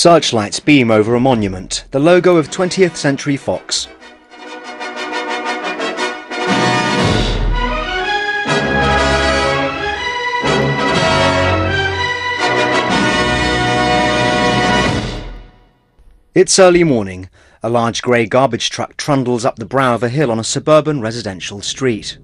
Searchlights beam over a monument, the logo of 20th Century Fox. It's early morning. A large grey garbage truck trundles up the brow of a hill on a suburban residential street.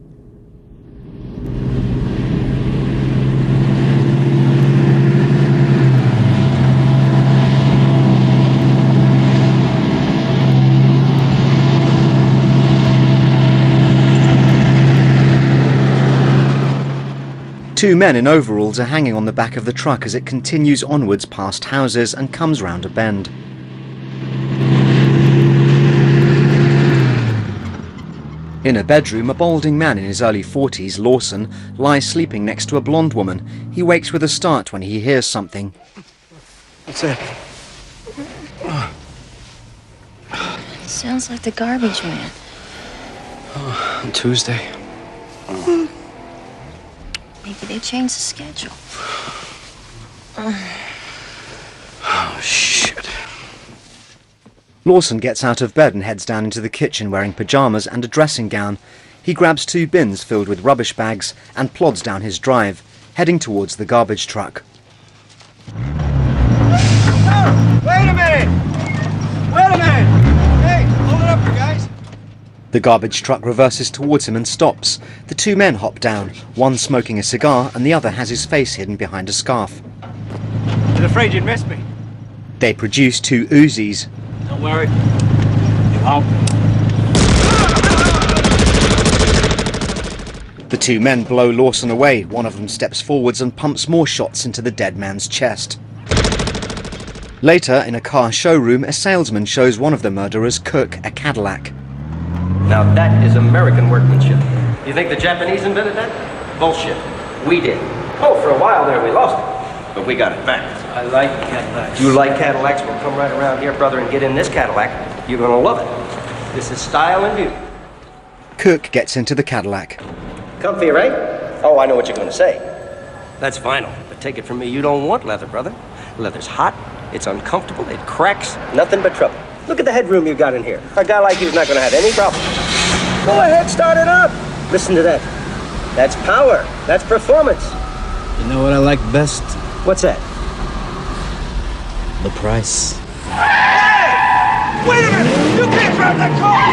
Two men in overalls are hanging on the back of the truck as it continues onwards past houses and comes round a bend. In a bedroom, a balding man in his early 40s, Lawson, lies sleeping next to a blonde woman. He wakes with a start when he hears something. What's that? Sounds like the garbage man. Oh, on Tuesday. Maybe they changed the schedule. Oh, shit. Lawson gets out of bed and heads down into the kitchen wearing pyjamas and a dressing gown. He grabs two bins filled with rubbish bags and plods down his drive, heading towards the garbage truck. Oh, wait a minute! Wait a minute! Hey, hold it up here, guys! The garbage truck reverses towards him and stops. The two men hop down, one smoking a cigar and the other has his face hidden behind a scarf. I was afraid you'd miss me. They produce two Uzis. Don't worry. You won't. The two men blow Lawson away. One of them steps forwards and pumps more shots into the dead man's chest. Later, in a car showroom, a salesman shows one of the murderers cook a Cadillac. Now that is American workmanship. You think the Japanese invented that? Bullshit. We did. Oh, for a while there we lost it, but we got it back. I like Cadillacs. You like Cadillacs? Well, come right around here, brother, and get in this Cadillac. You're gonna love it. This is style and beauty. Cook gets into the Cadillac. Comfy, right? Oh, I know what you're gonna say. That's vinyl, but take it from me, you don't want leather, brother. Leather's hot, it's uncomfortable, it cracks, nothing but trouble. Look at the headroom you got in here. A guy like you's not gonna have any problem. Go ahead, start it up. Listen to that. That's power. That's performance. You know what I like best? What's that? The price. Hey! Wait a minute! You can't drive that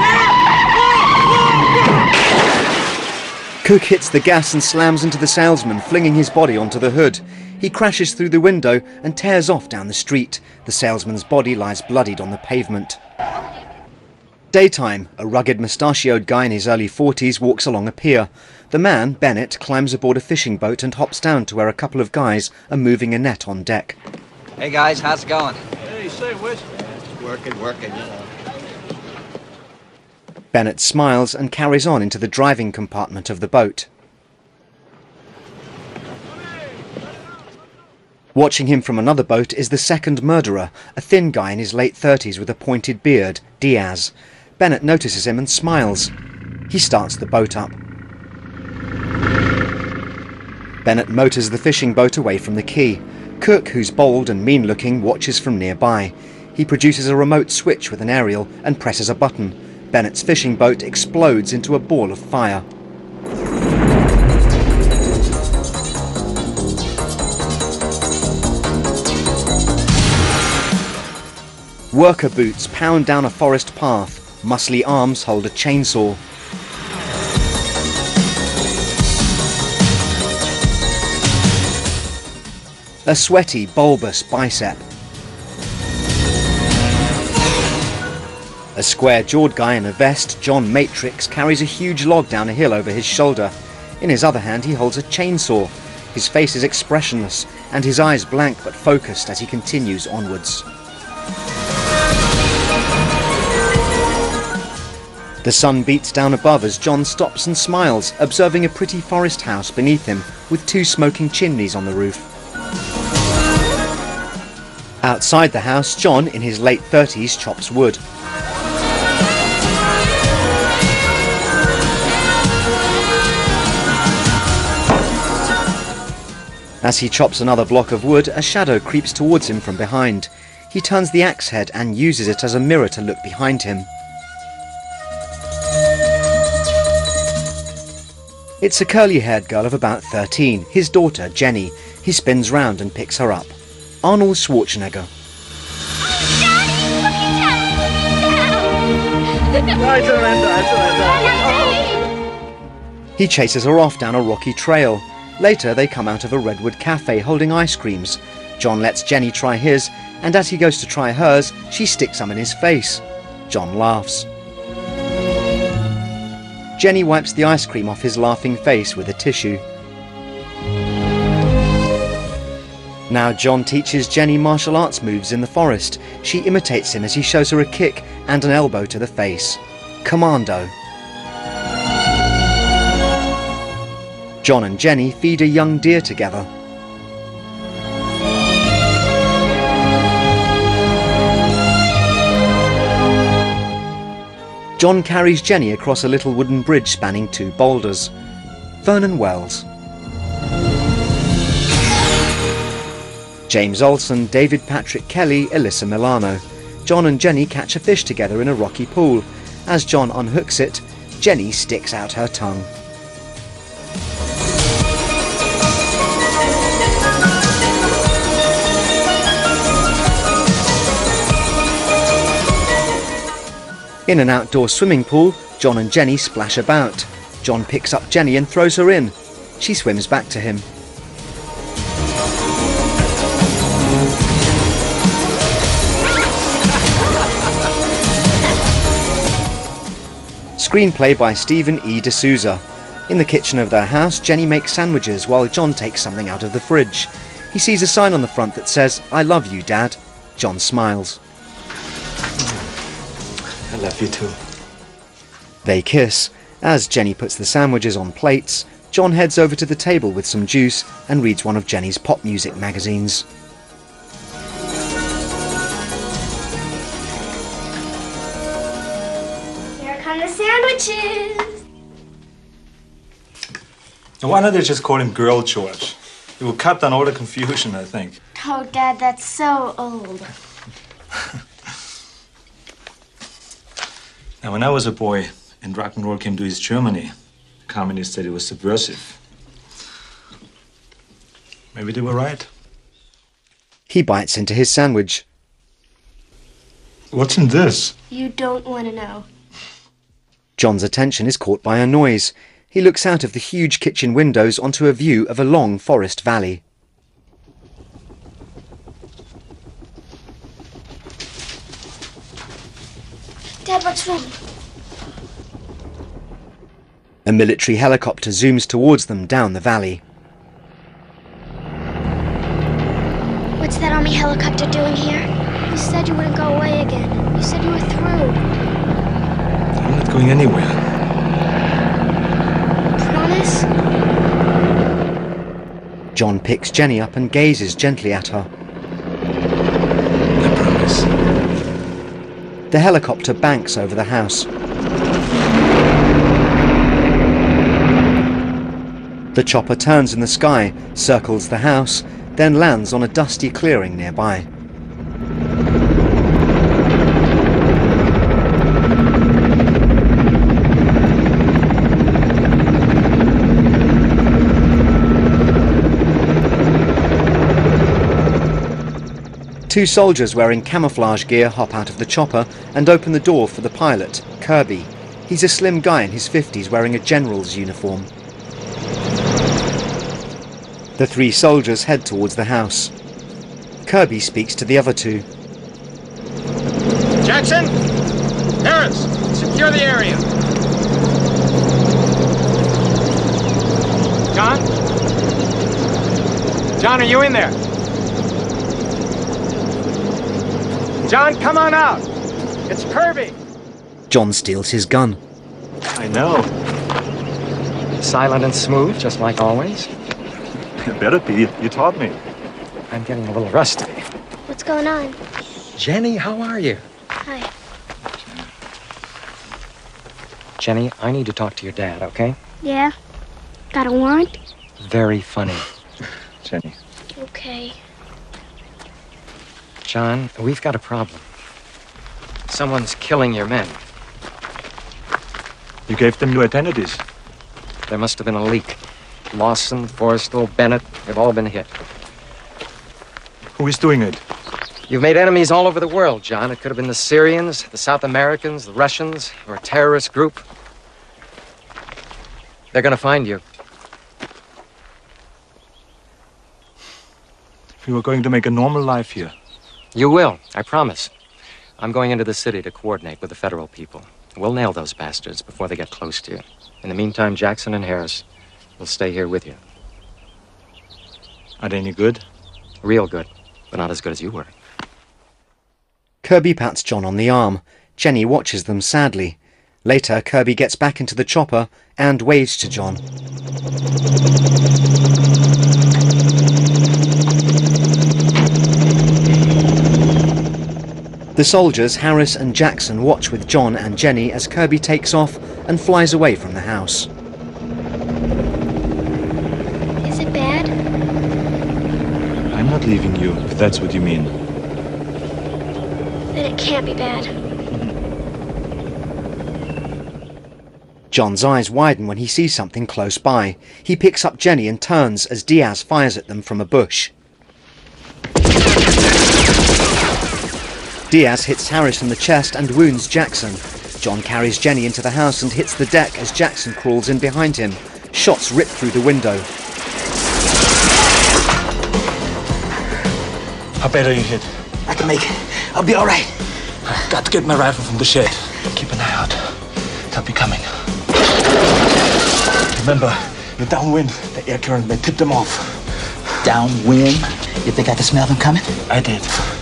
car! Cook hits the gas and slams into the salesman, flinging his body onto the hood. He crashes through the window and tears off down the street. The salesman's body lies bloodied on the pavement. Daytime, a rugged mustachioed guy in his early 40s walks along a pier. The man, Bennett, climbs aboard a fishing boat and hops down to where a couple of guys are moving a net on deck. Hey guys, how's it going? Hey, say, Wish. Working, you know. Bennett smiles and carries on into the driving compartment of the boat. Watching him from another boat is the second murderer, a thin guy in his late 30s with a pointed beard, Diaz. Bennett notices him and smiles. He starts the boat up. Bennett motors the fishing boat away from the quay. Cook, who's bold and mean-looking, watches from nearby. He produces a remote switch with an aerial and presses a button. Bennett's fishing boat explodes into a ball of fire. Worker boots pound down a forest path. Muscly arms hold a chainsaw. A sweaty, bulbous bicep. A square-jawed guy in a vest, John Matrix, carries a huge log down a hill over his shoulder. In his other hand he holds a chainsaw. His face is expressionless and his eyes blank but focused as he continues onwards. The sun beats down above as John stops and smiles, observing a pretty forest house beneath him with two smoking chimneys on the roof. Outside the house, John, in his late 30s, chops wood. As he chops another block of wood, a shadow creeps towards him from behind. He turns the axe head and uses it as a mirror to look behind him. It's a curly-haired girl of about 13, his daughter, Jenny. He spins round and picks her up. Arnold Schwarzenegger. He chases her off down a rocky trail. Later, they come out of a redwood cafe holding ice creams. John lets Jenny try his, and as he goes to try hers, she sticks some in his face. John laughs. Jenny wipes the ice cream off his laughing face with a tissue. Now John teaches Jenny martial arts moves in the forest. She imitates him as he shows her a kick and an elbow to the face. Commando. John and Jenny feed a young deer together. John carries Jenny across a little wooden bridge spanning 2 boulders. Vernon Wells. James Olsen, David Patrick Kelly, Alyssa Milano. John and Jenny catch a fish together in a rocky pool. As John unhooks it, Jenny sticks out her tongue. In an outdoor swimming pool, John and Jenny splash about. John picks up Jenny and throws her in. She swims back to him. Screenplay by Stephen E. D'Souza. In the kitchen of their house, Jenny makes sandwiches while John takes something out of the fridge. He sees a sign on the front that says, "I love you, Dad." John smiles. I love you too. They kiss. As Jenny puts the sandwiches on plates, John heads over to the table with some juice and reads one of Jenny's pop music magazines. Here come the sandwiches. Now, why don't they just call him Girl George? It will cut down all the confusion, I think. Oh, Dad, that's so old. Now, when I was a boy and rock and roll came to East Germany, the communists said it was subversive. Maybe they were right. He bites into his sandwich. What's in this? You don't want to know. John's attention is caught by a noise. He looks out of the huge kitchen windows onto a view of a long forest valley. Dad, what's wrong? A military helicopter zooms towards them down the valley. What's that Army helicopter doing here? You said you wouldn't go away again. You said you were through. I'm not going anywhere. Promise? John picks Jenny up and gazes gently at her. I promise. The helicopter banks over the house. The chopper turns in the sky, circles the house, then lands on a dusty clearing nearby. Two soldiers wearing camouflage gear hop out of the chopper and open the door for the pilot, Kirby. He's a slim guy in his 50s wearing a general's uniform. The 3 soldiers head towards the house. Kirby speaks to the other 2. Jackson! Harris! Secure the area! John? John, are you in there? John, come on out! It's Kirby! John steals his gun. I know. Silent and smooth, just like always. It better be. You taught me. I'm getting a little rusty. What's going on? Jenny, how are you? Hi. Jenny, I need to talk to your dad, okay? Yeah? Got a warrant? Very funny. Jenny. Okay. John, we've got a problem. Someone's killing your men. You gave them new identities. There must have been a leak. Lawson, Forrestal, Bennett, they've all been hit. Who is doing it? You've made enemies all over the world, John. It could have been the Syrians, the South Americans, the Russians, or a terrorist group. They're gonna find you. We were going to make a normal life here. You will, I promise. I'm going into the city to coordinate with the federal people. We'll nail those bastards before they get close to you. In the meantime, Jackson and Harris will stay here with you. Are they any good? Real good, but not as good as you were. Kirby pats John on the arm. Jenny watches them sadly. Later, Kirby gets back into the chopper and waves to John. The soldiers, Harris and Jackson, watch with John and Jenny as Kirby takes off and flies away from the house. Is it bad? I'm not leaving you, if that's what you mean. Then it can't be bad. John's eyes widen when he sees something close by. He picks up Jenny and turns as Diaz fires at them from a bush. Diaz hits Harris in the chest and wounds Jackson. John carries Jenny into the house and hits the deck as Jackson crawls in behind him. Shots rip through the window. How bad are you hit? I can make it. I'll be all right. Got to get my rifle from the shed. Keep an eye out. They'll be coming. Remember, you're downwind. The air current may tip them off. Downwind? You think I can smell them coming? I did.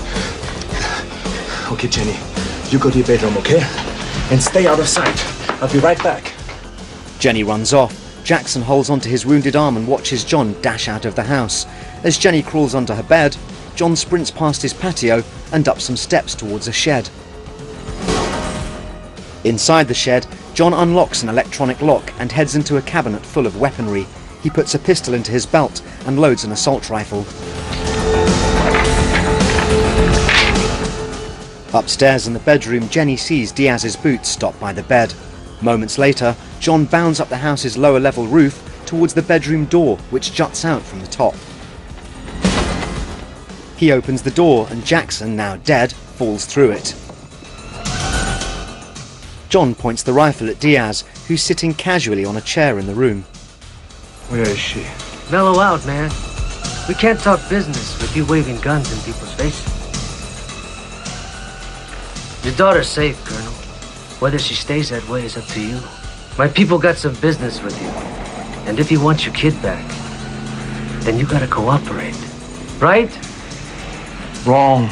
Okay, Jenny. You go to your bedroom, okay? And stay out of sight. I'll be right back. Jenny runs off. Jackson holds onto his wounded arm and watches John dash out of the house. As Jenny crawls onto her bed, John sprints past his patio and up some steps towards a shed. Inside the shed, John unlocks an electronic lock and heads into a cabinet full of weaponry. He puts a pistol into his belt and loads an assault rifle. Upstairs in the bedroom, Jenny sees Diaz's boots stop by the bed. Moments later, John bounds up the house's lower level roof towards the bedroom door, which juts out from the top. He opens the door and Jackson, now dead, falls through it. John points the rifle at Diaz, who's sitting casually on a chair in the room. Where is she? Mellow out, man. We can't talk business with you waving guns in people's faces. Your daughter's safe, Colonel. Whether she stays that way is up to you. My people got some business with you. And if you want your kid back, then you gotta cooperate. Right? Wrong.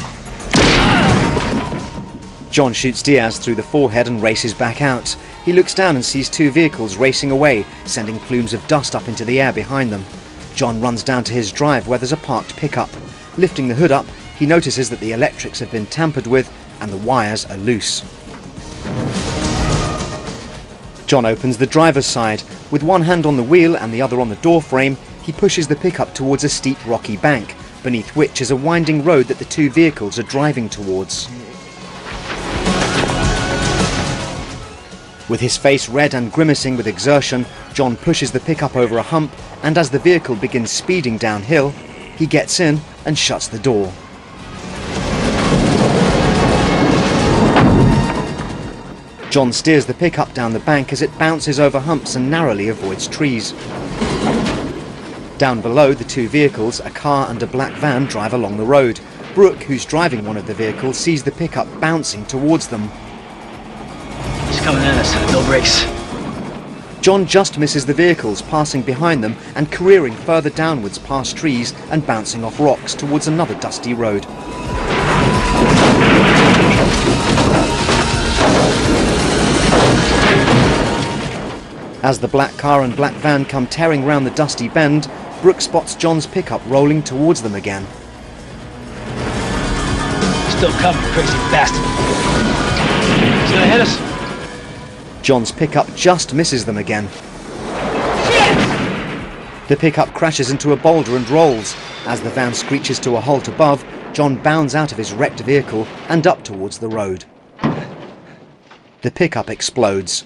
John shoots Diaz through the forehead and races back out. He looks down and sees two vehicles racing away, sending plumes of dust up into the air behind them. John runs down to his drive where there's a parked pickup. Lifting the hood up, he notices that the electrics have been tampered with and the wires are loose. John opens the driver's side. With one hand on the wheel and the other on the door frame, he pushes the pickup towards a steep rocky bank, beneath which is a winding road that the two vehicles are driving towards. With his face red and grimacing with exertion, John pushes the pickup over a hump, and as the vehicle begins speeding downhill, he gets in and shuts the door. John steers the pickup down the bank as it bounces over humps and narrowly avoids trees. Down below, the two vehicles, a car and a black van, drive along the road. Brooke, who's driving one of the vehicles, sees the pickup bouncing towards them. He's coming at us. No brakes. John just misses the vehicles, passing behind them and careering further downwards past trees and bouncing off rocks towards another dusty road. As the black car and black van come tearing round the dusty bend, Brooke spots John's pickup rolling towards them again. Still coming, crazy bastard. He's gonna hit us. John's pickup just misses them again. The pickup crashes into a boulder and rolls. As the van screeches to a halt above, John bounds out of his wrecked vehicle and up towards the road. The pickup explodes.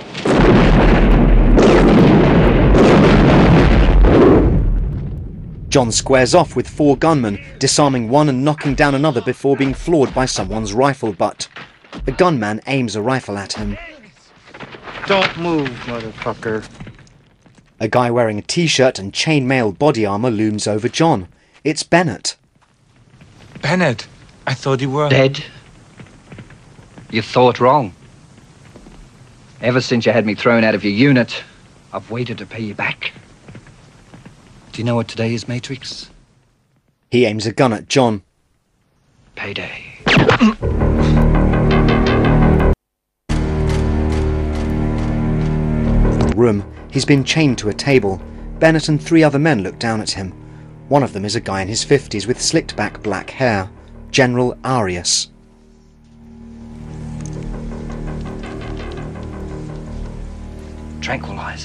John squares off with 4 gunmen, disarming one and knocking down another before being floored by someone's rifle butt. A gunman aims a rifle at him. Don't move, motherfucker. A guy wearing a t-shirt and chainmail body armour looms over John. It's Bennett. Bennett, I thought you were... Dead? You thought wrong. Ever since you had me thrown out of your unit, I've waited to pay you back. Do you know what today is, Matrix? He aims a gun at John. Payday. In the room, he's been chained to a table. Bennett and 3 other men look down at him. One of them is a guy in his 50s with slicked back black hair. General Arias. Tranquilizers.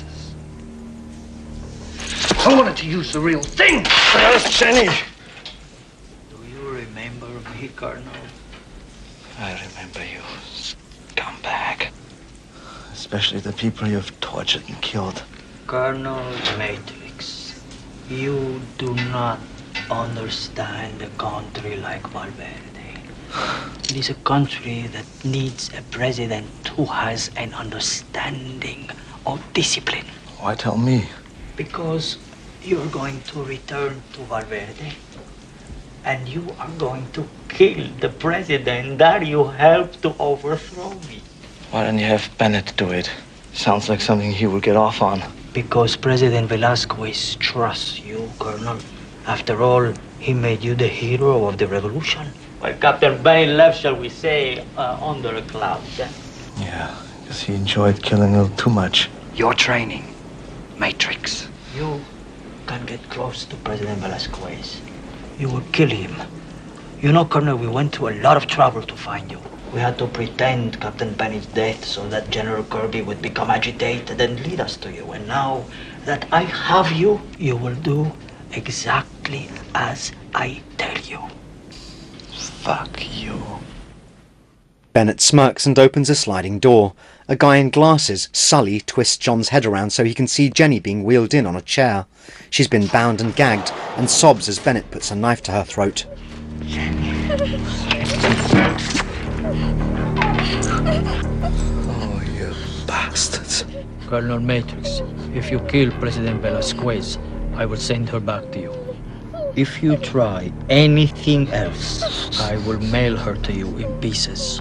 I wanted to use the real thing. Where's Jenny? Do you remember me, Colonel? I remember you, scumbag. Especially the people you've tortured and killed. Colonel Matrix, you do not understand a country like Valverde. It is a country that needs a president who has an understanding of discipline. Why tell me? Because you're going to return to Valverde and you are going to kill the president that you helped to overthrow me. Why don't you have Bennett do it? Sounds like something he will get off on. Because President Velasquez trusts you, Colonel. After all, he made you the hero of the revolution. Well, Captain Bane left, shall we say, under a cloud. Yeah, because he enjoyed killing a little too much. Your training, Matrix. You can get close to President Velasquez. You will kill him. You know, Colonel, we went to a lot of trouble to find you. We had to pretend Captain Benny's death so that General Kirby would become agitated and lead us to you. And now that I have you, you will do exactly as I tell you. Fuck you. Bennett smirks and opens a sliding door. A guy in glasses, Sully, twists John's head around so he can see Jenny being wheeled in on a chair. She's been bound and gagged and sobs as Bennett puts a knife to her throat. Oh, you bastards. Colonel Matrix, if you kill President Velasquez, I will send her back to you. If you try anything else, I will mail her to you in pieces.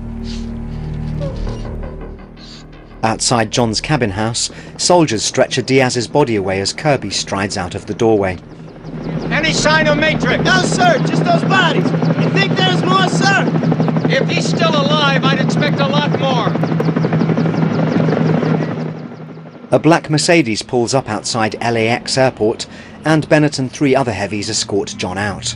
Outside John's cabin house, soldiers stretcher Diaz's body away as Kirby strides out of the doorway. Any sign of Matrix? No, sir, just those bodies. You think there's more, sir? If he's still alive, I'd expect a lot more. A black Mercedes pulls up outside LAX airport, and Bennett and 3 other heavies escort John out.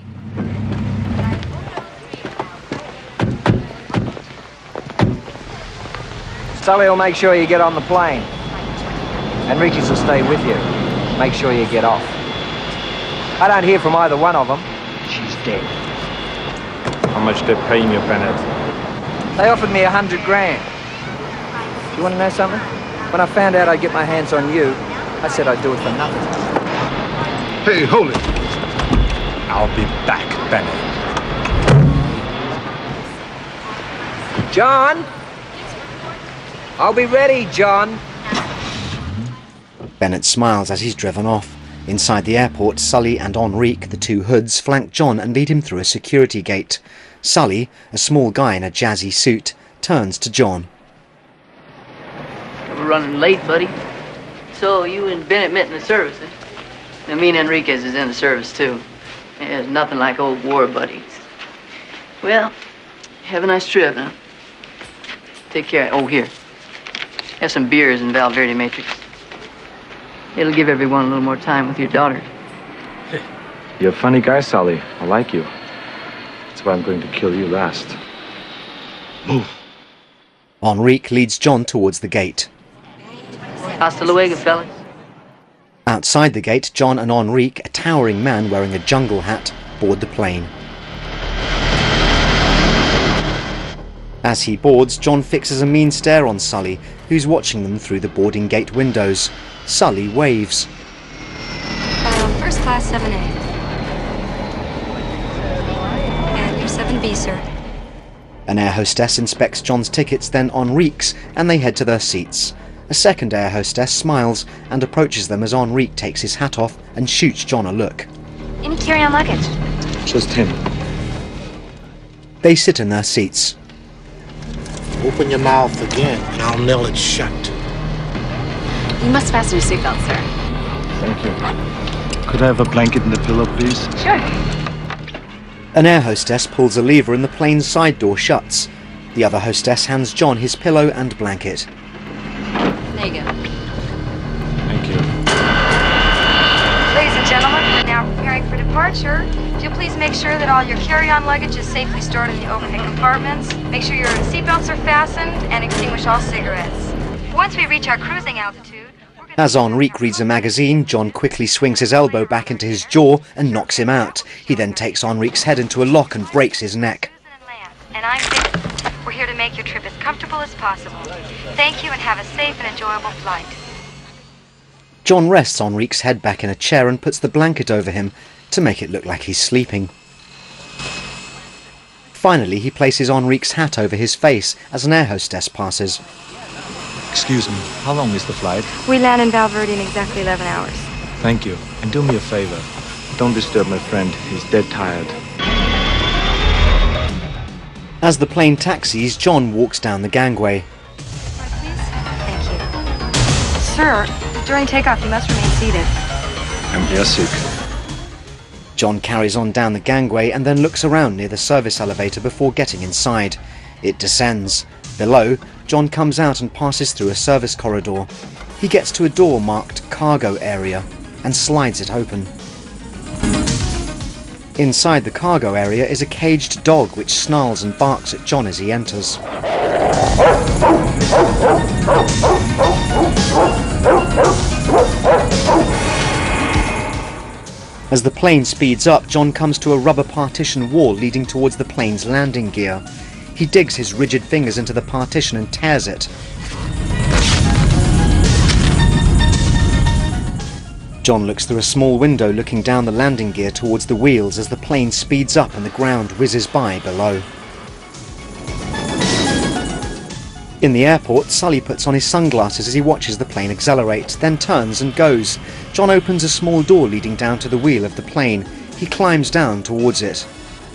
Sully will make sure you get on the plane. Enriquez will stay with you. Make sure you get off. I don't hear from either one of them. She's dead. How much they're paying you, Bennett? They offered me $100 grand. Do you want to know something? When I found out I'd get my hands on you, I said I'd do it for nothing. Hey, hold it. I'll be back, Bennett. John? I'll be ready, John. Bennett smiles as he's driven off. Inside the airport, Sully and Enrique, the 2 hoods, flank John and lead him through a security gate. Sully, a small guy in a jazzy suit, turns to John. We're running late, buddy. So you and Bennett met in the service, eh? Now, me and Enriquez is in the service, too. Yeah, it's nothing like old war buddies. Well, have a nice trip, huh? Take care. Oh, here. Have some beers in Valverde, Matrix. It'll give everyone a little more time with your daughter. You're a funny guy, Sully. I like you. That's why I'm going to kill you last. Move. Enrique leads John towards the gate. Hasta luego, fellas. Outside the gate, John and Enrique, a towering man wearing a jungle hat, board the plane. As he boards, John fixes a mean stare on Sully, who's watching them through the boarding gate windows. Sully waves. First class 7A. And you're 7B, sir. An air hostess inspects John's tickets, then Enrique's, and they head to their seats. A second air hostess smiles and approaches them as Enrique takes his hat off and shoots John a look. Any carry-on luggage? Just him. They sit in their seats. Open your mouth again, and I'll nail it shut. You must fasten your seatbelt, sir. Thank you. Could I have a blanket and a pillow, please? Sure. An air hostess pulls a lever and the plane's side door shuts. The other hostess hands John his pillow and blanket. There you go. Thank you. Ladies and gentlemen, we're now preparing for departure. If you'll please make sure that all your carry-on luggage is safely stored in the overhead compartments. Make sure your seatbelts are fastened and extinguish all cigarettes. Once we reach our cruising altitude... As Enrique reads a magazine, John quickly swings his elbow back into his jaw and knocks him out. He then takes Enrique's head into a lock and breaks his neck. And I'm Vicky. We're here to make your trip as comfortable as possible. Thank you and have a safe and enjoyable flight. John rests Enrique's head back in a chair and puts the blanket over him to make it look like he's sleeping. Finally, he places Enrique's hat over his face as an air hostess passes. Excuse me, how long is the flight? We land in Valverde in exactly 11 hours. Thank you. And do me a favor. Don't disturb my friend. He's dead tired. As the plane taxis, John walks down the gangway. Thank you. Sir, during takeoff you must remain seated. I'm airsick. John carries on down the gangway and then looks around near the service elevator before getting inside. It descends. Below, John comes out and passes through a service corridor. He gets to a door marked Cargo Area and slides it open. Inside the cargo area is a caged dog which snarls and barks at John as he enters. As the plane speeds up, John comes to a rubber partition wall leading towards the plane's landing gear. He digs his rigid fingers into the partition and tears it. John looks through a small window looking down the landing gear towards the wheels as the plane speeds up and the ground whizzes by below. In the airport, Sully puts on his sunglasses as he watches the plane accelerate, then turns and goes. John opens a small door leading down to the wheel of the plane. He climbs down towards it.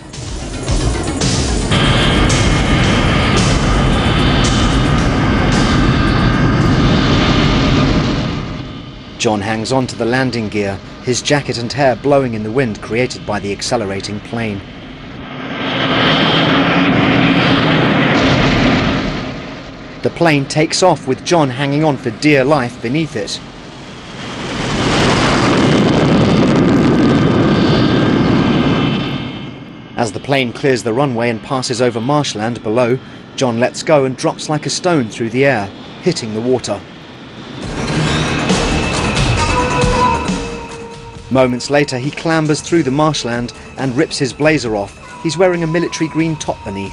John hangs on to the landing gear, his jacket and hair blowing in the wind created by the accelerating plane. The plane takes off with John hanging on for dear life beneath it. As the plane clears the runway and passes over marshland below, John lets go and drops like a stone through the air, hitting the water. Moments later, he clambers through the marshland and rips his blazer off. He's wearing a military green top beneath.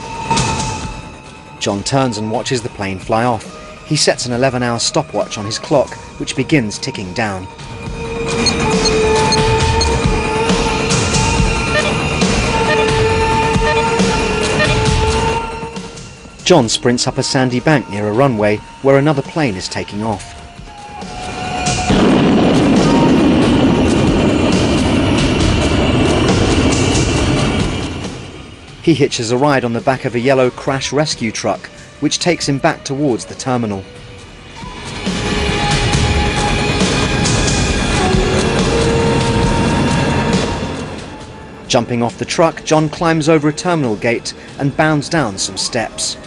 John turns and watches the plane fly off. He sets an 11-hour stopwatch on his clock, which begins ticking down. John sprints up a sandy bank near a runway where another plane is taking off. He hitches a ride on the back of a yellow crash rescue truck, which takes him back towards the terminal. Jumping off the truck, John climbs over a terminal gate and bounds down some steps.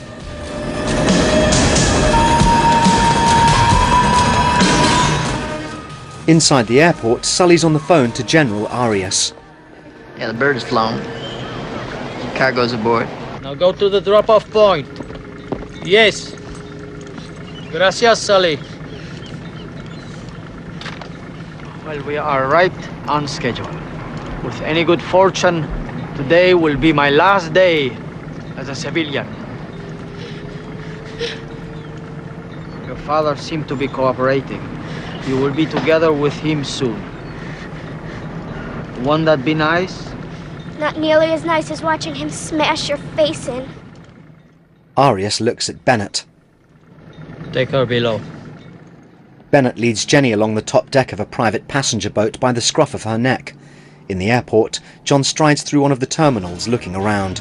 Inside the airport, Sully's on the phone to General Arias. Yeah, the bird is flown. Cargo's aboard. Now go to the drop-off point. Yes. Gracias, Sully. Well, we are right on schedule. With any good fortune, today will be my last day as a civilian. father seemed to be cooperating. You will be together with him soon. Won't that be nice? Not nearly as nice as watching him smash your face in. Arias looks at Bennett. Take her below. Bennett leads Jenny along the top deck of a private passenger boat by the scruff of her neck. In the airport, John strides through one of the terminals, looking around.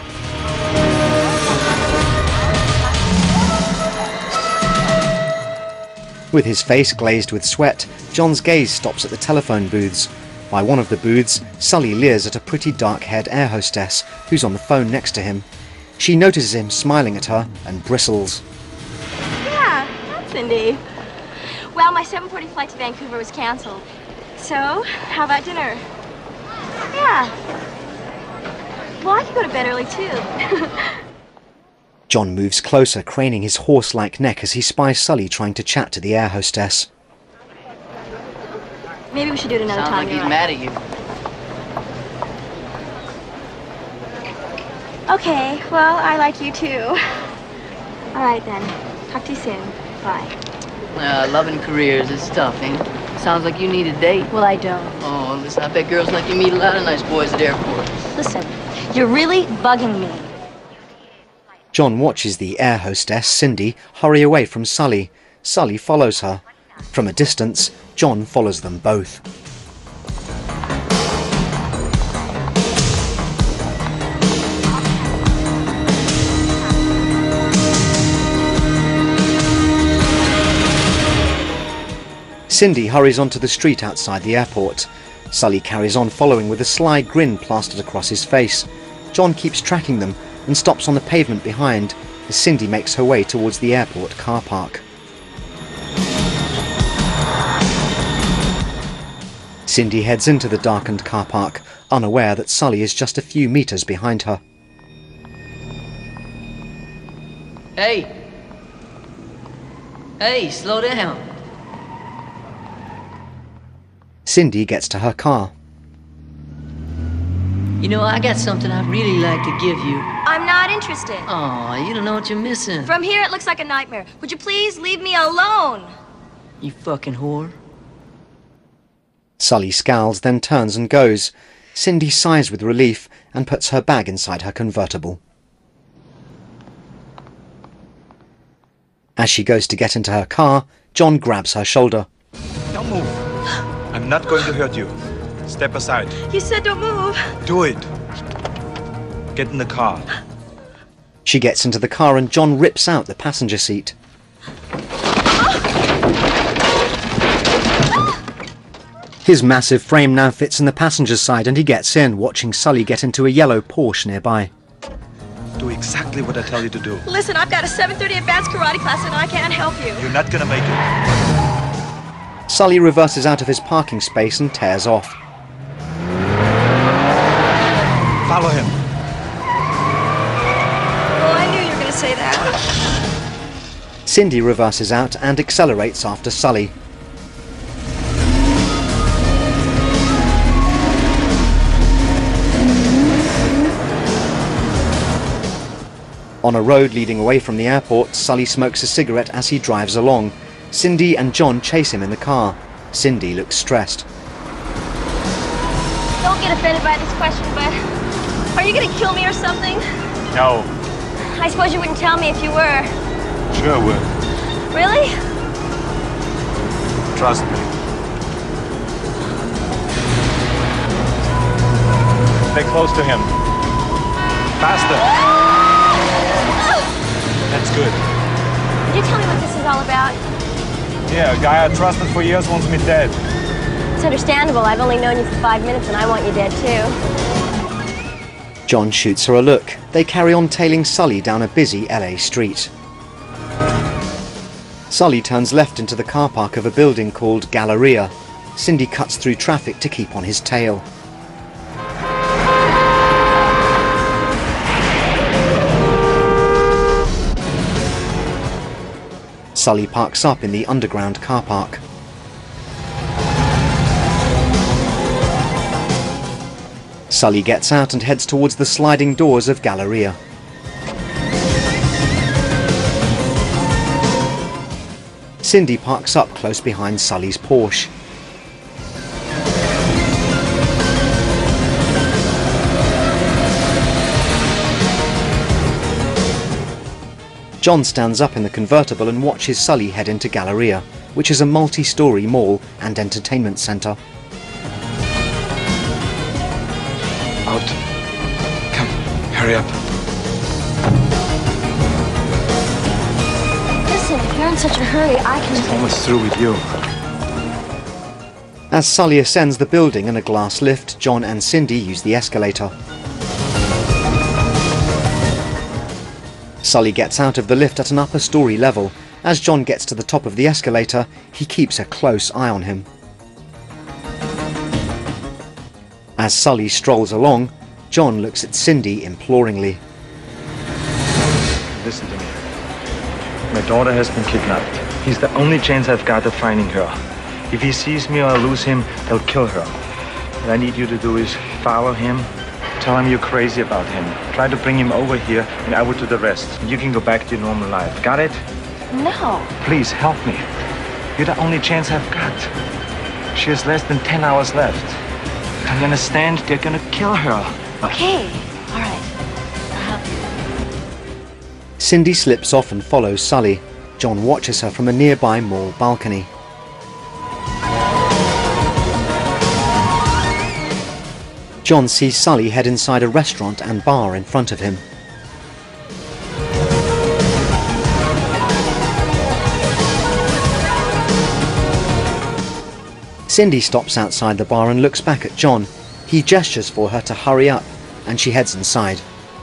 With his face glazed with sweat, John's gaze stops at the telephone booths. By one of the booths, Sully leers at a pretty dark-haired air hostess who's on the phone next to him. She notices him smiling at her and bristles. Yeah, that's Cindy. Well, my 7:40 flight to Vancouver was canceled. So, how about dinner? Yeah. Well, I could go to bed early, too. John moves closer, craning his horse-like neck as he spies Sully trying to chat to the air hostess. Maybe we should do it another time. Sounds like he's mad at you. Okay, well, I like you, too. All right, then. Talk to you soon. Bye. Loving careers is tough, ain't it? Sounds like you need a date. Well, I don't. Oh, listen, I bet girls like you meet a lot of nice boys at airports. Listen, you're really bugging me. John watches the air hostess, Cindy, hurry away from Sully. Sully follows her. From a distance, John follows them both. Cindy hurries onto the street outside the airport. Sully carries on following with a sly grin plastered across his face. John keeps tracking them and stops on the pavement behind as Cindy makes her way towards the airport car park. Cindy heads into the darkened car park, unaware that Sully is just a few meters behind her. Hey! Hey, slow down. Cindy gets to her car. You know, I got something I'd really like to give you. I'm not interested. Aw, you don't know what you're missing. From here, it looks like a nightmare. Would you please leave me alone? You fucking whore. Sully scowls, then turns and goes. Cindy sighs with relief and puts her bag inside her convertible. As she goes to get into her car, John grabs her shoulder. Don't move. I'm not going to hurt you. Step aside. You said don't move. Do it. Get in the car. She gets into the car and John rips out the passenger seat. His massive frame now fits in the passenger's side and he gets in, watching Sully get into a yellow Porsche nearby. Do exactly what I tell you to do. Listen, I've got a 7:30 advanced karate class and I can't help you. You're not gonna make it. Sully reverses out of his parking space and tears off. Follow him. Oh, I knew you were going to say that. Cindy reverses out and accelerates after Sully. On a road leading away from the airport, Sully smokes a cigarette as he drives along. Cindy and John chase him in the car. Cindy looks stressed. Don't get offended by this question, but are you going to kill me or something? No. I suppose you wouldn't tell me if you were. Sure will. Really? Trust me. Stay close to him. Faster. That's good. Could you tell me what this is all about? Yeah, a guy I trusted for years wants me dead. It's understandable. I've only known you for 5 minutes and I want you dead too. John shoots her a look. They carry on tailing Sully down a busy LA street. Sully turns left into the car park of a building called Galleria. Cindy cuts through traffic to keep on his tail. Sully parks up in the underground car park. Sully gets out and heads towards the sliding doors of Galleria. Cindy parks up close behind Sully's Porsche. John stands up in the convertible and watches Sully head into Galleria, which is a multi-storey mall and entertainment centre. Out. Come, hurry up. Listen, if you're in such a hurry, I can... It's almost through with you. As Sully ascends the building in a glass lift, John and Cindy use the escalator. Sully gets out of the lift at an upper storey level. As John gets to the top of the escalator, he keeps a close eye on him. As Sully strolls along, John looks at Cindy imploringly. Listen to me. My daughter has been kidnapped. He's the only chance I've got of finding her. If he sees me or I lose him, they'll kill her. What I need you to do is follow him. Tell him you're crazy about him. Try to bring him over here, and I will do the rest. You can go back to your normal life. Got it? No. Please, help me. You're the only chance I've got. She has less than 10 hours left. Don't you understand? They're gonna kill her. Okay. All right. I'll help you. Cindy slips off and follows Sully. John watches her from a nearby mall balcony. John sees Sully head inside a restaurant and bar in front of him. Cindy stops outside the bar and looks back at John. He gestures for her to hurry up, and she heads inside.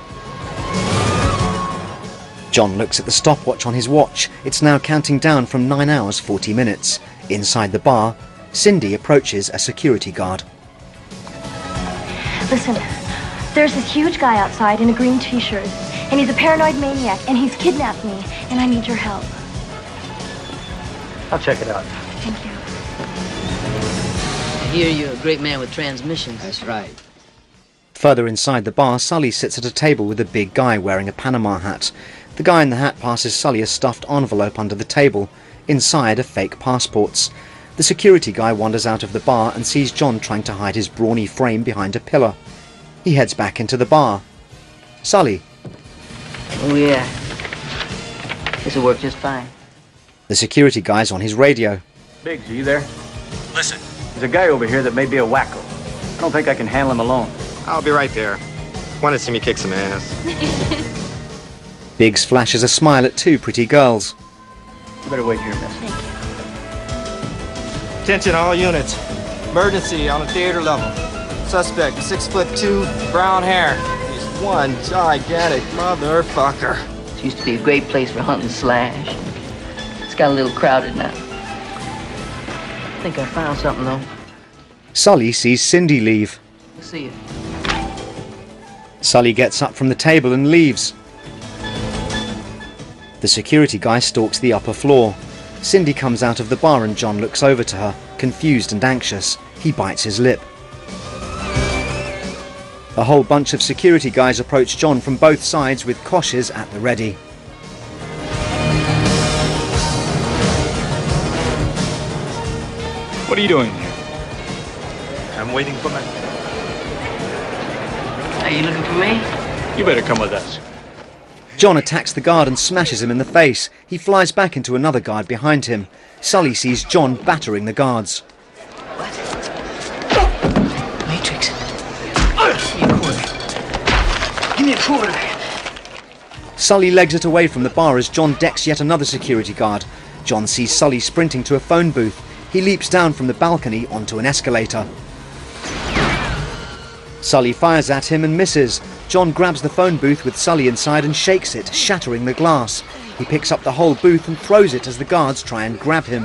John looks at the stopwatch on his watch. It's now counting down from 9 hours 40 minutes. Inside the bar, Cindy approaches a security guard. Listen, there's this huge guy outside in a green t-shirt, and he's a paranoid maniac, and he's kidnapped me, and I need your help. I'll check it out. Thank you. I hear you're a great man with transmissions. That's right. Further inside the bar, Sully sits at a table with a big guy wearing a Panama hat. The guy in the hat passes Sully a stuffed envelope under the table. Inside are fake passports. The security guy wanders out of the bar and sees John trying to hide his brawny frame behind a pillar. He heads back into the bar. Sully. Oh yeah. This'll work just fine. The security guy's on his radio. Biggs, are you there? Listen. There's a guy over here that may be a wacko. I don't think I can handle him alone. I'll be right there. Want to see me kick some ass. Biggs flashes a smile at two pretty girls. You better wait here, miss. Thank you. Attention all units. Emergency on the theater level. Suspect, 6'2", brown hair. He's one gigantic motherfucker. This used to be a great place for hunting slash. It's got a little crowded now. I think I found something, though. Sully sees Cindy leave. We'll see you. Sully gets up from the table and leaves. The security guy stalks the upper floor. Cindy comes out of the bar and John looks over to her, confused and anxious. He bites his lip. A whole bunch of security guys approach John from both sides with koshes at the ready. What are you doing here? I'm waiting for my... Are you looking for me? You better come with us. John attacks the guard and smashes him in the face. He flies back into another guard behind him. Sully sees John battering the guards. Matrix. Give me a quarter. Give me a quarter. Sully legs it away from the bar as John decks yet another security guard. John sees Sully sprinting to a phone booth. He leaps down from the balcony onto an escalator. Sully fires at him and misses. John grabs the phone booth with Sully inside and shakes it, shattering the glass. He picks up the whole booth and throws it as the guards try and grab him.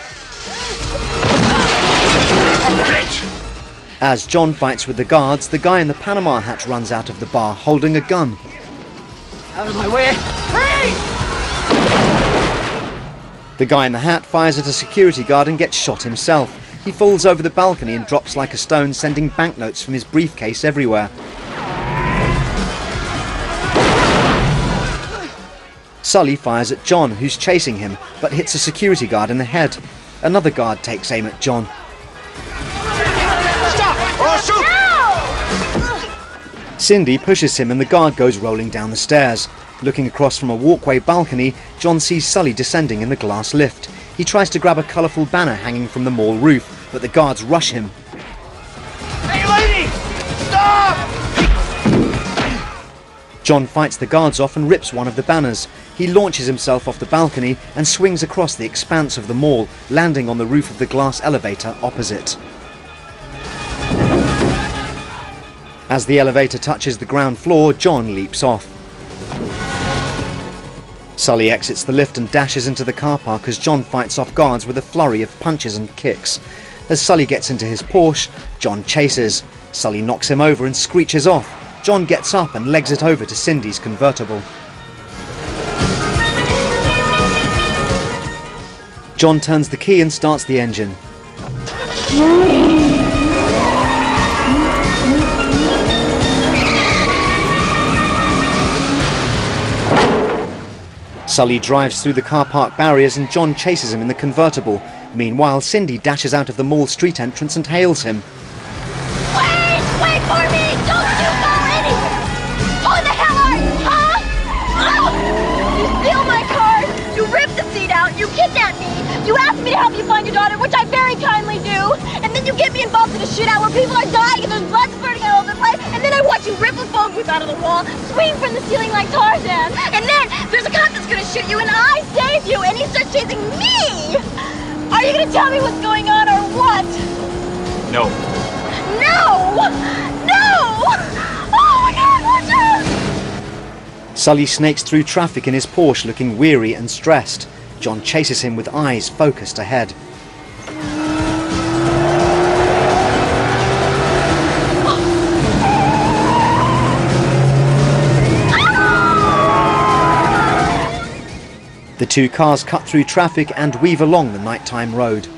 As John fights with the guards, the guy in the Panama hat runs out of the bar holding a gun. Out of my way! Hey! The guy in the hat fires at a security guard and gets shot himself. He falls over the balcony and drops like a stone, sending banknotes from his briefcase everywhere. Sully fires at John, who's chasing him, but hits a security guard in the head. Another guard takes aim at John. Stop! Or shoot! Cindy pushes him and the guard goes rolling down the stairs. Looking across from a walkway balcony, John sees Sully descending in the glass lift. He tries to grab a colourful banner hanging from the mall roof, but the guards rush him. Hey, lady! Stop! John fights the guards off and rips one of the banners. He launches himself off the balcony and swings across the expanse of the mall, landing on the roof of the glass elevator opposite. As the elevator touches the ground floor, John leaps off. Sully exits the lift and dashes into the car park as John fights off guards with a flurry of punches and kicks. As Sully gets into his Porsche, John chases. Sully knocks him over and screeches off. John gets up and legs it over to Cindy's convertible. John turns the key and starts the engine. Sully drives through the car park barriers and John chases him in the convertible. Meanwhile, Cindy dashes out of the mall street entrance and hails him. Wait! Wait for me! Don't you go anywhere! Who the hell are you, huh? Oh! You steal my car! You rip the seat out! You kidnap me! You ask me to help you find your daughter, which I very kindly do! And then you get me involved in a shootout where people are dying and there's blood spurting all over the place, and then I watch you rip a phone booth out of the wall, swing from the ceiling like Tarzan, and then there's a cop that's gonna shoot you and I save you, and he starts chasing me! Are you gonna tell me what's going on or what? No. No! No! Oh my God, watch out! Sully snakes through traffic in his Porsche looking weary and stressed. John chases him with eyes focused ahead. The two cars cut through traffic and weave along the nighttime road.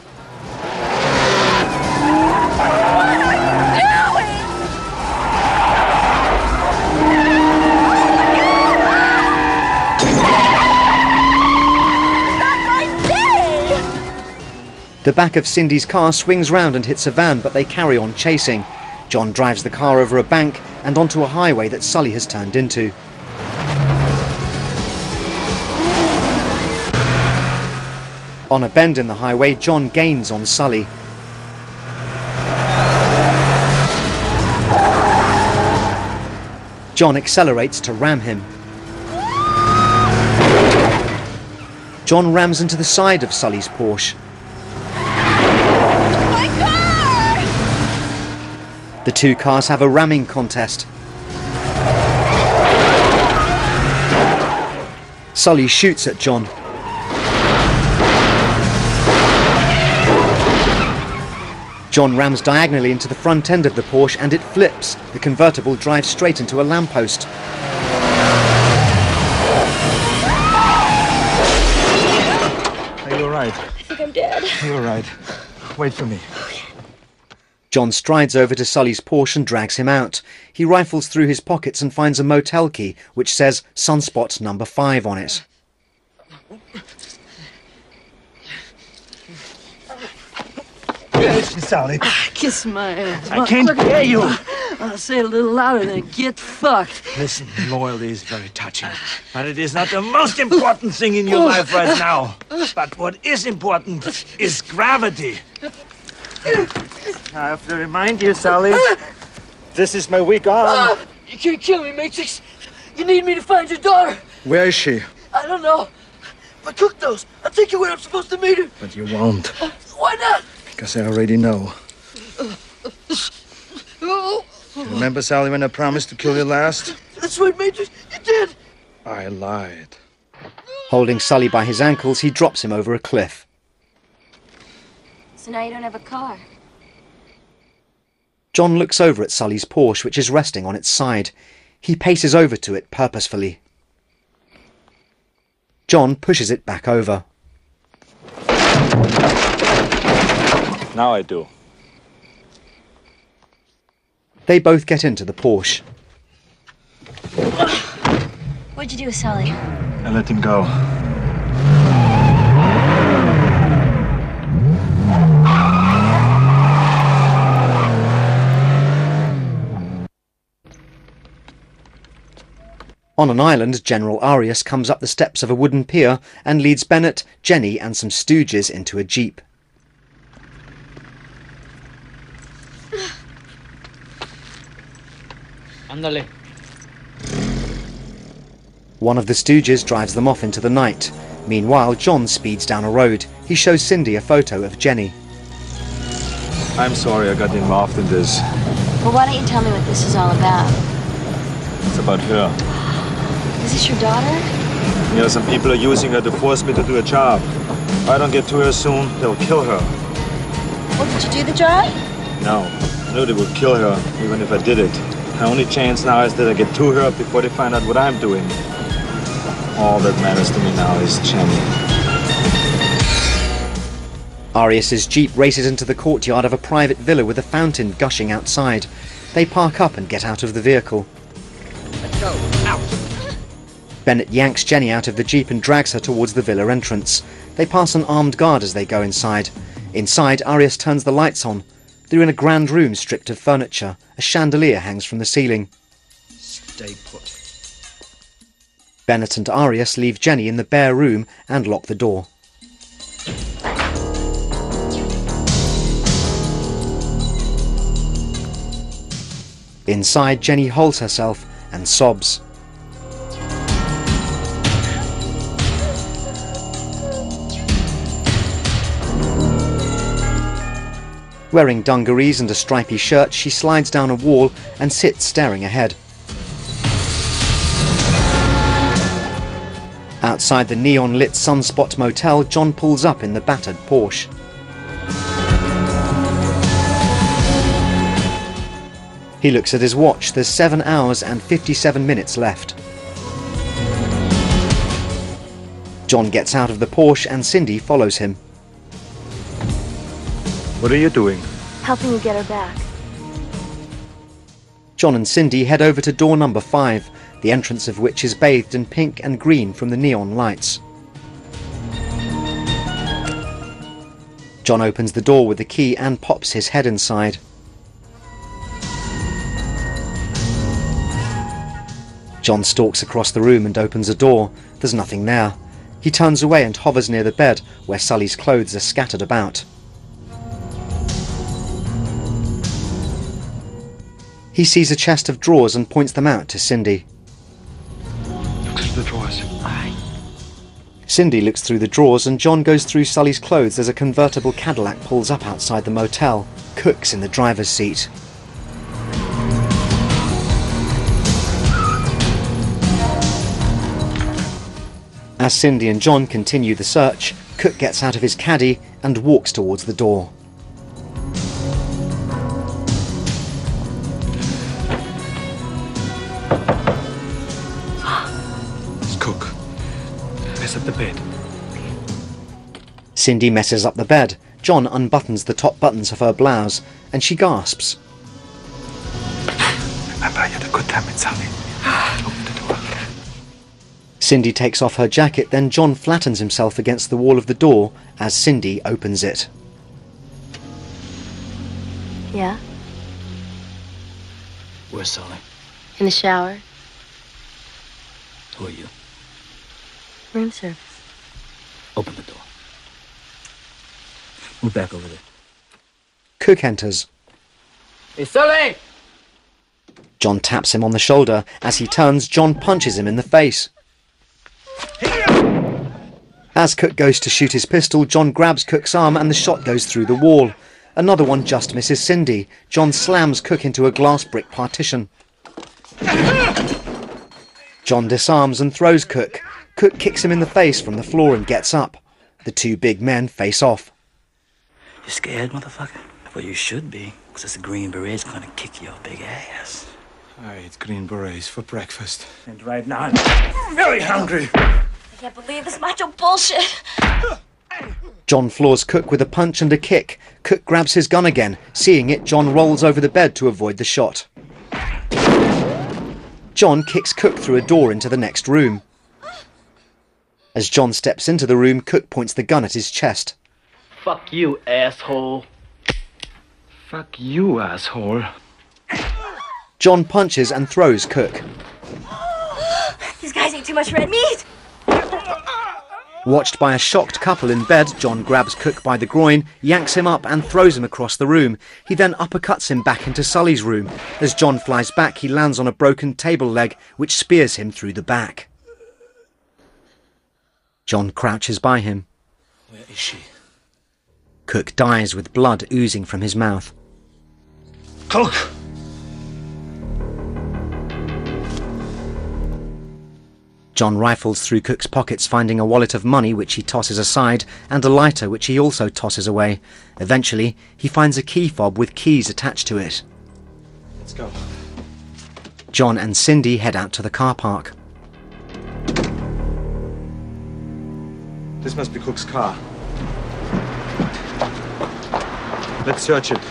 The back of Cindy's car swings round and hits a van, but they carry on chasing. John drives the car over a bank and onto a highway that Sully has turned into. On a bend in the highway, John gains on Sully. John accelerates to ram him. John rams into the side of Sully's Porsche. My car! The two cars have a ramming contest. Sully shoots at John. John rams diagonally into the front end of the Porsche and it flips. The convertible drives straight into a lamppost. Are you alright? I think I'm dead. You're alright. Wait for me. John strides over to Sully's Porsche and drags him out. He rifles through his pockets and finds a motel key which says Sunspot number 5 on it. Sally. Kiss my ass. I can't hear you. I'll say it a little louder than get fucked. Listen, loyalty is very touching, but it is not the most important thing in your life right now. But what is important is gravity. I have to remind you, Sally, this is my weak arm. You can't kill me, Matrix. You need me to find your daughter. Where is she? I don't know. But cook those. I'll take you where I'm supposed to meet her. But you won't, Why not? because I already know. Remember, Sally, when I promised to kill you last? That's right, Matrix. You did. I lied. Holding Sully by his ankles, he drops him over a cliff. So now you don't have a car. John looks over at Sully's Porsche, which is resting on its side. He paces over to it purposefully. John pushes it back over. Now I do. They both get into the Porsche. What'd you do with Sully? I let him go. On an island, General Arias comes up the steps of a wooden pier and leads Bennett, Jenny and some stooges into a jeep. Ándale. One of the stooges drives them off into the night. Meanwhile, John speeds down a road. He shows Cindy a photo of Jenny. I'm sorry I got involved in this. Well, why don't you tell me what this is all about? It's about her. Is this your daughter? You know, some people are using her to force me to do a job. If I don't get to her soon, they'll kill her. Well, did you do the job? No, I knew they would kill her, even if I did it. The only chance now is that I get to her before they find out what I'm doing. All that matters to me now is Jenny. Arias's jeep races into the courtyard of a private villa with a fountain gushing outside. They park up and get out of the vehicle. Let's go. Out. Bennett yanks Jenny out of the jeep and drags her towards the villa entrance. They pass an armed guard as they go inside. Inside, Arias turns the lights on. They're in a grand room stripped of furniture. A chandelier hangs from the ceiling. Stay put. Bennett and Arias leave Jenny in the bare room and lock the door. Inside, Jenny holds herself and sobs. Wearing dungarees and a stripy shirt, she slides down a wall and sits staring ahead. Outside the neon-lit Sunspot Motel, John pulls up in the battered Porsche. He looks at his watch. There's 7 hours and 57 minutes left. John gets out of the Porsche and Cindy follows him. What are you doing? Helping you get her back. John and Cindy head over to door number 5, the entrance of which is bathed in pink and green from the neon lights. John opens the door with the key and pops his head inside. John stalks across the room and opens a door. There's nothing there. He turns away and hovers near the bed, where Sully's clothes are scattered about. He sees a chest of drawers and points them out to Cindy. Look through the drawers. Aye. Cindy looks through the drawers and John goes through Sully's clothes as a convertible Cadillac pulls up outside the motel. Cook's in the driver's seat. As Cindy and John continue the search, Cook gets out of his caddy and walks towards the door. Cook, mess up the bed. Cindy messes up the bed. John unbuttons the top buttons of her blouse, and she gasps. Remember, you had a good time with Sally. Open the door. Cindy takes off her jacket, then John flattens himself against the wall of the door as Cindy opens it. Yeah? Where's Sally? In the shower? Who are you? Room service. Open the door. Move back over there. Cook enters. Hey, Sully! John taps him on the shoulder. As he turns, John punches him in the face. As Cook goes to shoot his pistol, John grabs Cook's arm and the shot goes through the wall. Another one just misses Cindy. John slams Cook into a glass brick partition. John disarms and throws Cook. Cook kicks him in the face from the floor and gets up. The two big men face off. You scared, motherfucker? Well, you should be, because this Green Beret's gonna kick your big ass. I ate Green Berets for breakfast. And right now, I'm very hungry. I can't believe this macho bullshit. John floors Cook with a punch and a kick. Cook grabs his gun again. Seeing it, John rolls over the bed to avoid the shot. John kicks Cook through a door into the next room. As John steps into the room, Cook points the gun at his chest. Fuck you, asshole. Fuck you, asshole. John punches and throws Cook. These guys ate too much red meat. Watched by a shocked couple in bed, John grabs Cook by the groin, yanks him up and throws him across the room. He then uppercuts him back into Sully's room. As John flies back, he lands on a broken table leg, which spears him through the back. John crouches by him. Where is she? Cook dies with blood oozing from his mouth. Cook! John rifles through Cook's pockets, finding a wallet of money which he tosses aside and a lighter which he also tosses away. Eventually, he finds a key fob with keys attached to it. Let's go. John and Cindy head out to the car park. This must be Cook's car. Let's search it.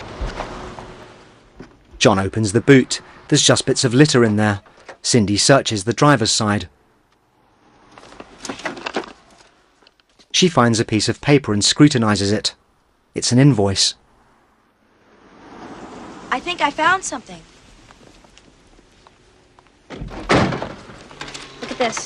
John opens the boot. There's just bits of litter in there. Cindy searches the driver's side. She finds a piece of paper and scrutinises it. It's an invoice. I think I found something. Look at this.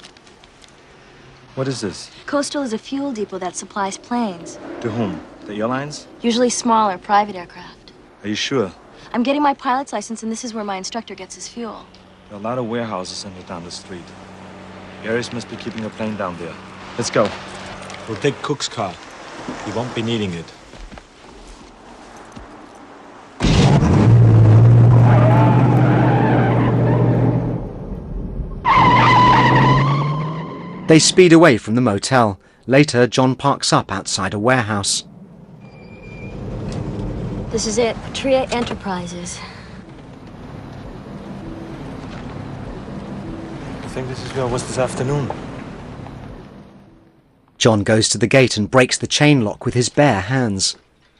What is this? Coastal is a fuel depot that supplies planes. To whom? The airlines? Usually smaller, private aircraft. Are you sure? I'm getting my pilot's license, and this is where my instructor gets his fuel. There are a lot of warehouses in and down the street. Ares must be keeping a plane down there. Let's go. We'll take Cook's car. He won't be needing it. They speed away from the motel. Later, John parks up outside a warehouse. This is it, Patria Enterprises. I think this is where I was this afternoon. John goes to the gate and breaks the chain lock with his bare hands.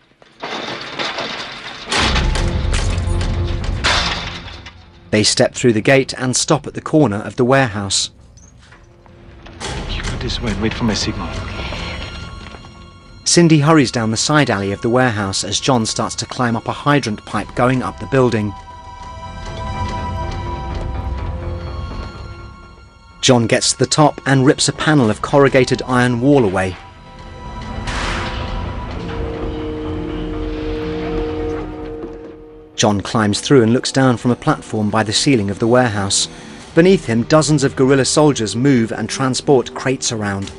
They step through the gate and stop at the corner of the warehouse. You go this way and wait for my signal. Cindy hurries down the side alley of the warehouse as John starts to climb up a hydrant pipe going up the building. John gets to the top and rips a panel of corrugated iron wall away. John climbs through and looks down from a platform by the ceiling of the warehouse. Beneath him, dozens of guerrilla soldiers move and transport crates around.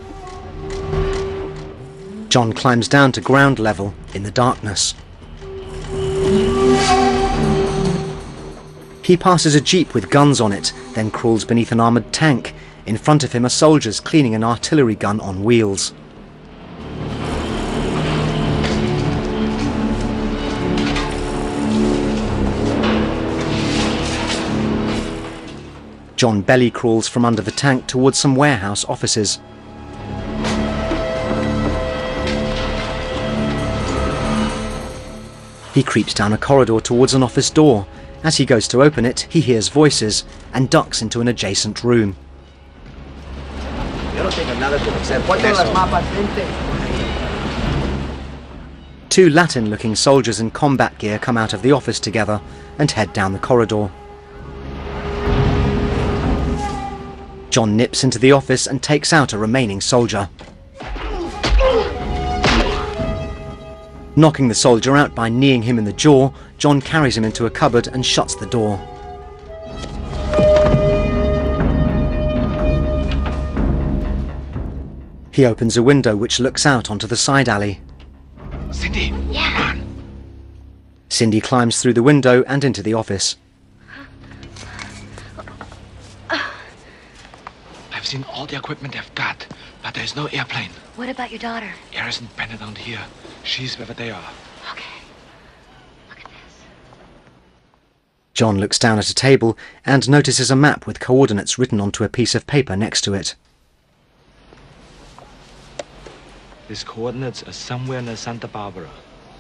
John climbs down to ground level in the darkness. He passes a jeep with guns on it, then crawls beneath an armoured tank. In front of him are soldiers cleaning an artillery gun on wheels. John belly crawls from under the tank towards some warehouse offices. He creeps down a corridor towards an office door. As he goes to open it, he hears voices and ducks into an adjacent room. Two Latin-looking soldiers in combat gear come out of the office together and head down the corridor. John nips into the office and takes out a remaining soldier. Knocking the soldier out by kneeing him in the jaw, John carries him into a cupboard and shuts the door. He opens a window which looks out onto the side alley. Cindy, yeah. Come on. Cindy climbs through the window and into the office. I've seen all the equipment they've got, but there's no airplane. What about your daughter? Ares and Ben are down here. She's wherever they are. Okay. Look at this. John looks down at a table and notices a map with coordinates written onto a piece of paper next to it. These coordinates are somewhere near Santa Barbara.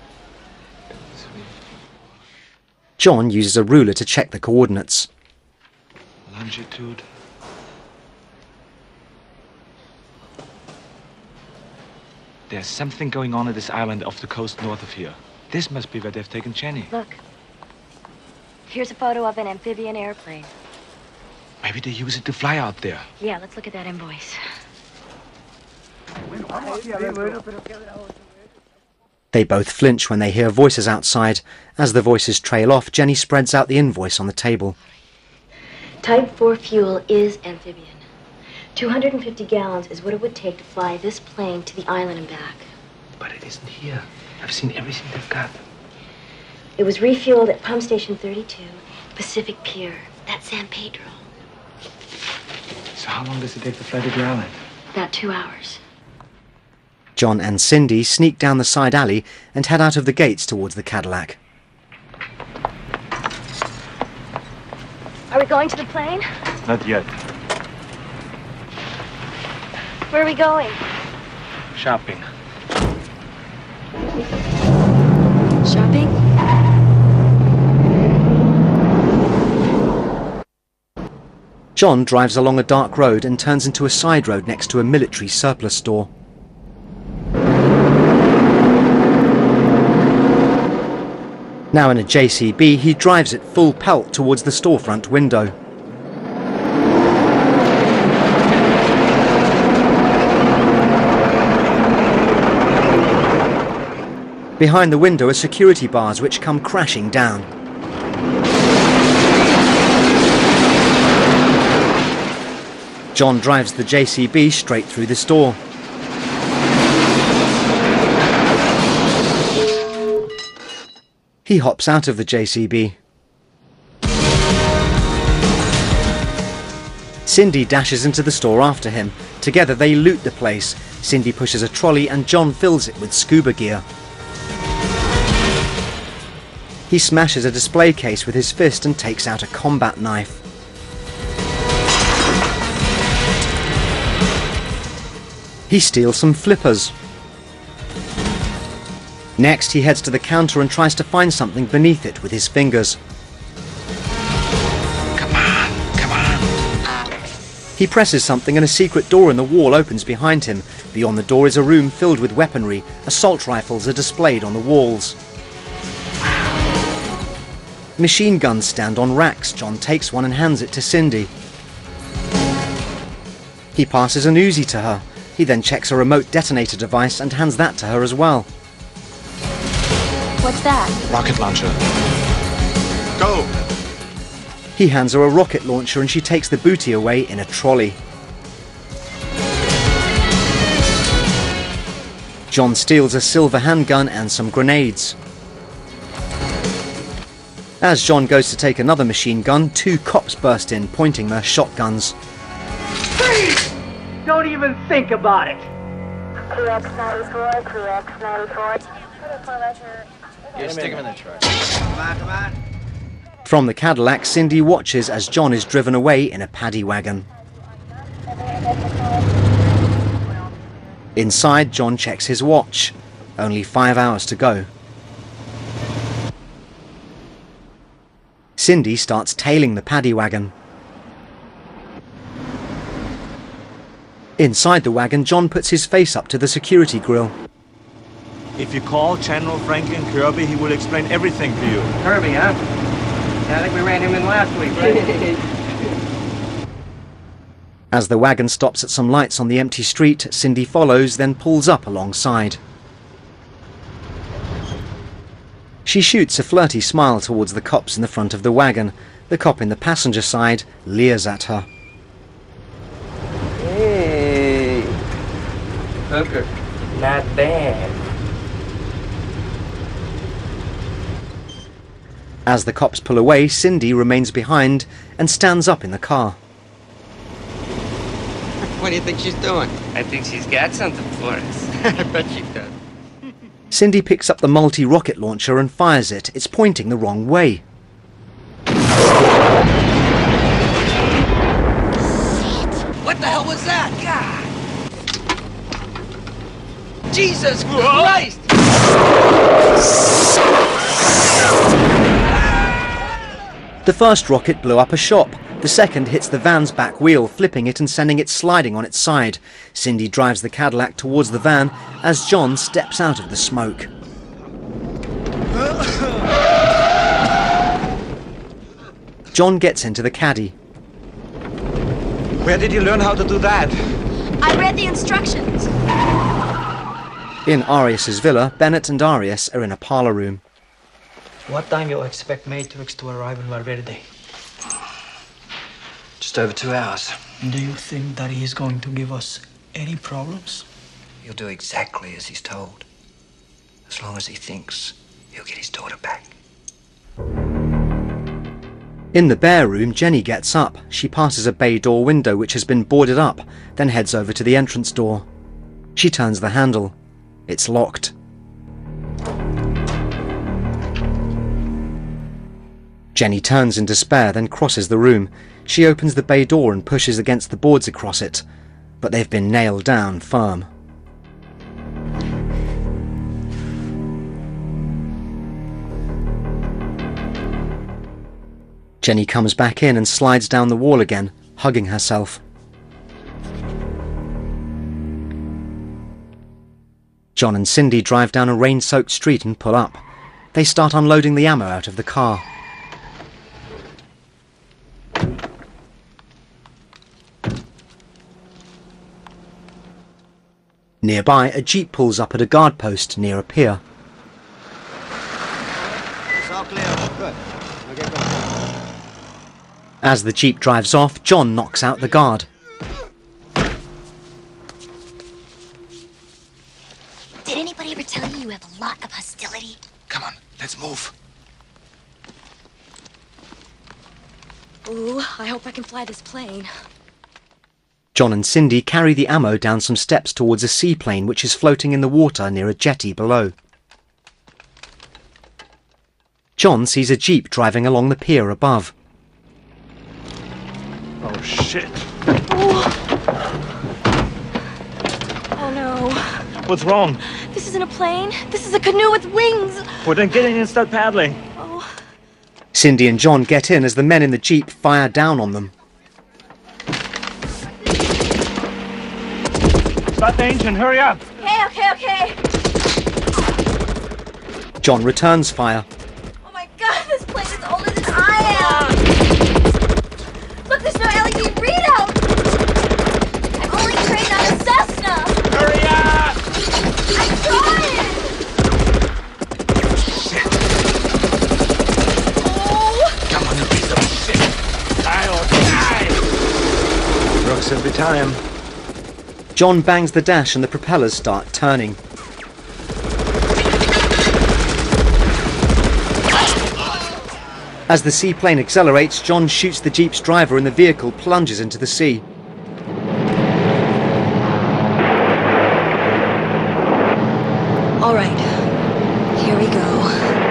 John uses a ruler to check the coordinates. Longitude. There's something going on at this island off the coast north of here. This must be where they've taken Jenny. Look. Here's a photo of an amphibian airplane. Maybe they use it to fly out there. Yeah, let's look at that invoice. They both flinch when they hear voices outside. As the voices trail off, Jenny spreads out the invoice on the table. Type 4 fuel is amphibian. 250 gallons is what it would take to fly this plane to the island and back. But it isn't here. I've seen everything they've got. It was refueled at Pump Station 32, Pacific Pier. That's San Pedro. So how long does it take to fly to the island? About 2 hours. John and Cindy sneak down the side alley and head out of the gates towards the Cadillac. Are we going to the plane? Not yet. Where are we going? Shopping. Shopping? John drives along a dark road and turns into a side road next to a military surplus store. Now in a JCB, he drives at full pelt towards the storefront window. Behind the window are security bars which come crashing down. John drives the JCB straight through the store. He hops out of the JCB. Cindy dashes into the store after him. Together they loot the place. Cindy pushes a trolley and John fills it with scuba gear. He smashes a display case with his fist and takes out a combat knife. He steals some flippers. Next, he heads to the counter and tries to find something beneath it with his fingers. Come on. He presses something and a secret door in the wall opens behind him. Beyond the door is a room filled with weaponry. Assault rifles are displayed on the walls. Machine guns stand on racks. John takes one and hands it to Cindy. He passes an Uzi to her. He then checks a remote detonator device and hands that to her as well. What's that? Rocket launcher. Go! He hands her a rocket launcher and she takes the booty away in a trolley. John steals a silver handgun and some grenades. As John goes to take another machine gun, 2 cops burst in, pointing their shotguns. Freeze! Don't even think about it. QX94, QX94. Yeah, stick him in the truck. Come on. From the Cadillac, Cindy watches as John is driven away in a paddy wagon. Inside, John checks his watch. Only 5 hours to go. Cindy starts tailing the paddy wagon. Inside the wagon, John puts his face up to the security grill. If you call General Franklin Kirby, he will explain everything to you. Kirby, huh? Yeah, I think we ran him in last week, right? As the wagon stops at some lights on the empty street, Cindy follows, then pulls up alongside. She shoots a flirty smile towards the cops in the front of the wagon. The cop in the passenger side leers at her. Hey, hooker, not bad. As the cops pull away, Cindy remains behind and stands up in the car. What do you think she's doing? I think she's got something for us. I bet she does. Cindy picks up the multi-rocket launcher and fires it. It's pointing the wrong way. What the hell was that? God! Jesus Christ! The first rocket blew up a shop. The second hits the van's back wheel, flipping it and sending it sliding on its side. Cindy drives the Cadillac towards the van as John steps out of the smoke. John gets into the caddy. Where did you learn how to do that? I read the instructions. In Arias's villa, Bennett and Arias are in a parlour room. What time you expect Matrix to arrive in Valverde? Just over 2 hours. Do you think that he is going to give us any problems? He'll do exactly as he's told. As long as he thinks he'll get his daughter back. In the bare room, Jenny gets up. She passes a bay door window which has been boarded up, then heads over to the entrance door. She turns the handle. It's locked. Jenny turns in despair, then crosses the room. She opens the bay door and pushes against the boards across it, but they've been nailed down firm. Jenny comes back in and slides down the wall again, hugging herself. John and Cindy drive down a rain-soaked street and pull up. They start unloading the ammo out of the car. Nearby, a jeep pulls up at a guard post near a pier. It's all clear. Good. Now get going. As the jeep drives off, John knocks out the guard. Did anybody ever tell you you have a lot of hostility? Come on, let's move. Ooh, I hope I can fly this plane. John and Cindy carry the ammo down some steps towards a seaplane which is floating in the water near a jetty below. John sees a jeep driving along the pier above. Oh, shit. Oh no. What's wrong? This isn't a plane. This is a canoe with wings. Well, then get in and start paddling. Oh. Cindy and John get in as the men in the jeep fire down on them. Start the engine, hurry up. Okay. John returns fire. Oh my god, this plane is older than I am. Look, there's no LED readout. I'm only trained on a Cessna. Hurry up! I'm trying. Shit. Oh. Come on, you piece of shit. I'll die. Works every time. John bangs the dash and the propellers start turning. As the seaplane accelerates, John shoots the jeep's driver and the vehicle plunges into the sea. All right, here we go.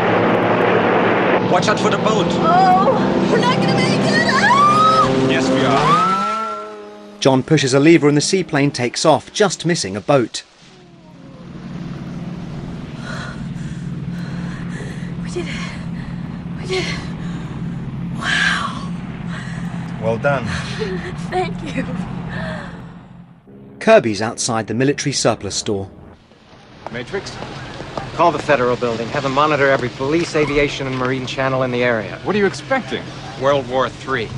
Watch out for the boat. Oh, we're not gonna make it. Ah! Yes, we are. John pushes a lever and the seaplane takes off, just missing a boat. We did it. We did it. Wow. Well done. Thank you. Kirby's outside the military surplus store. Matrix? Call the Federal Building. Have them monitor every police, aviation, and marine channel in the area. What are you expecting? World War III.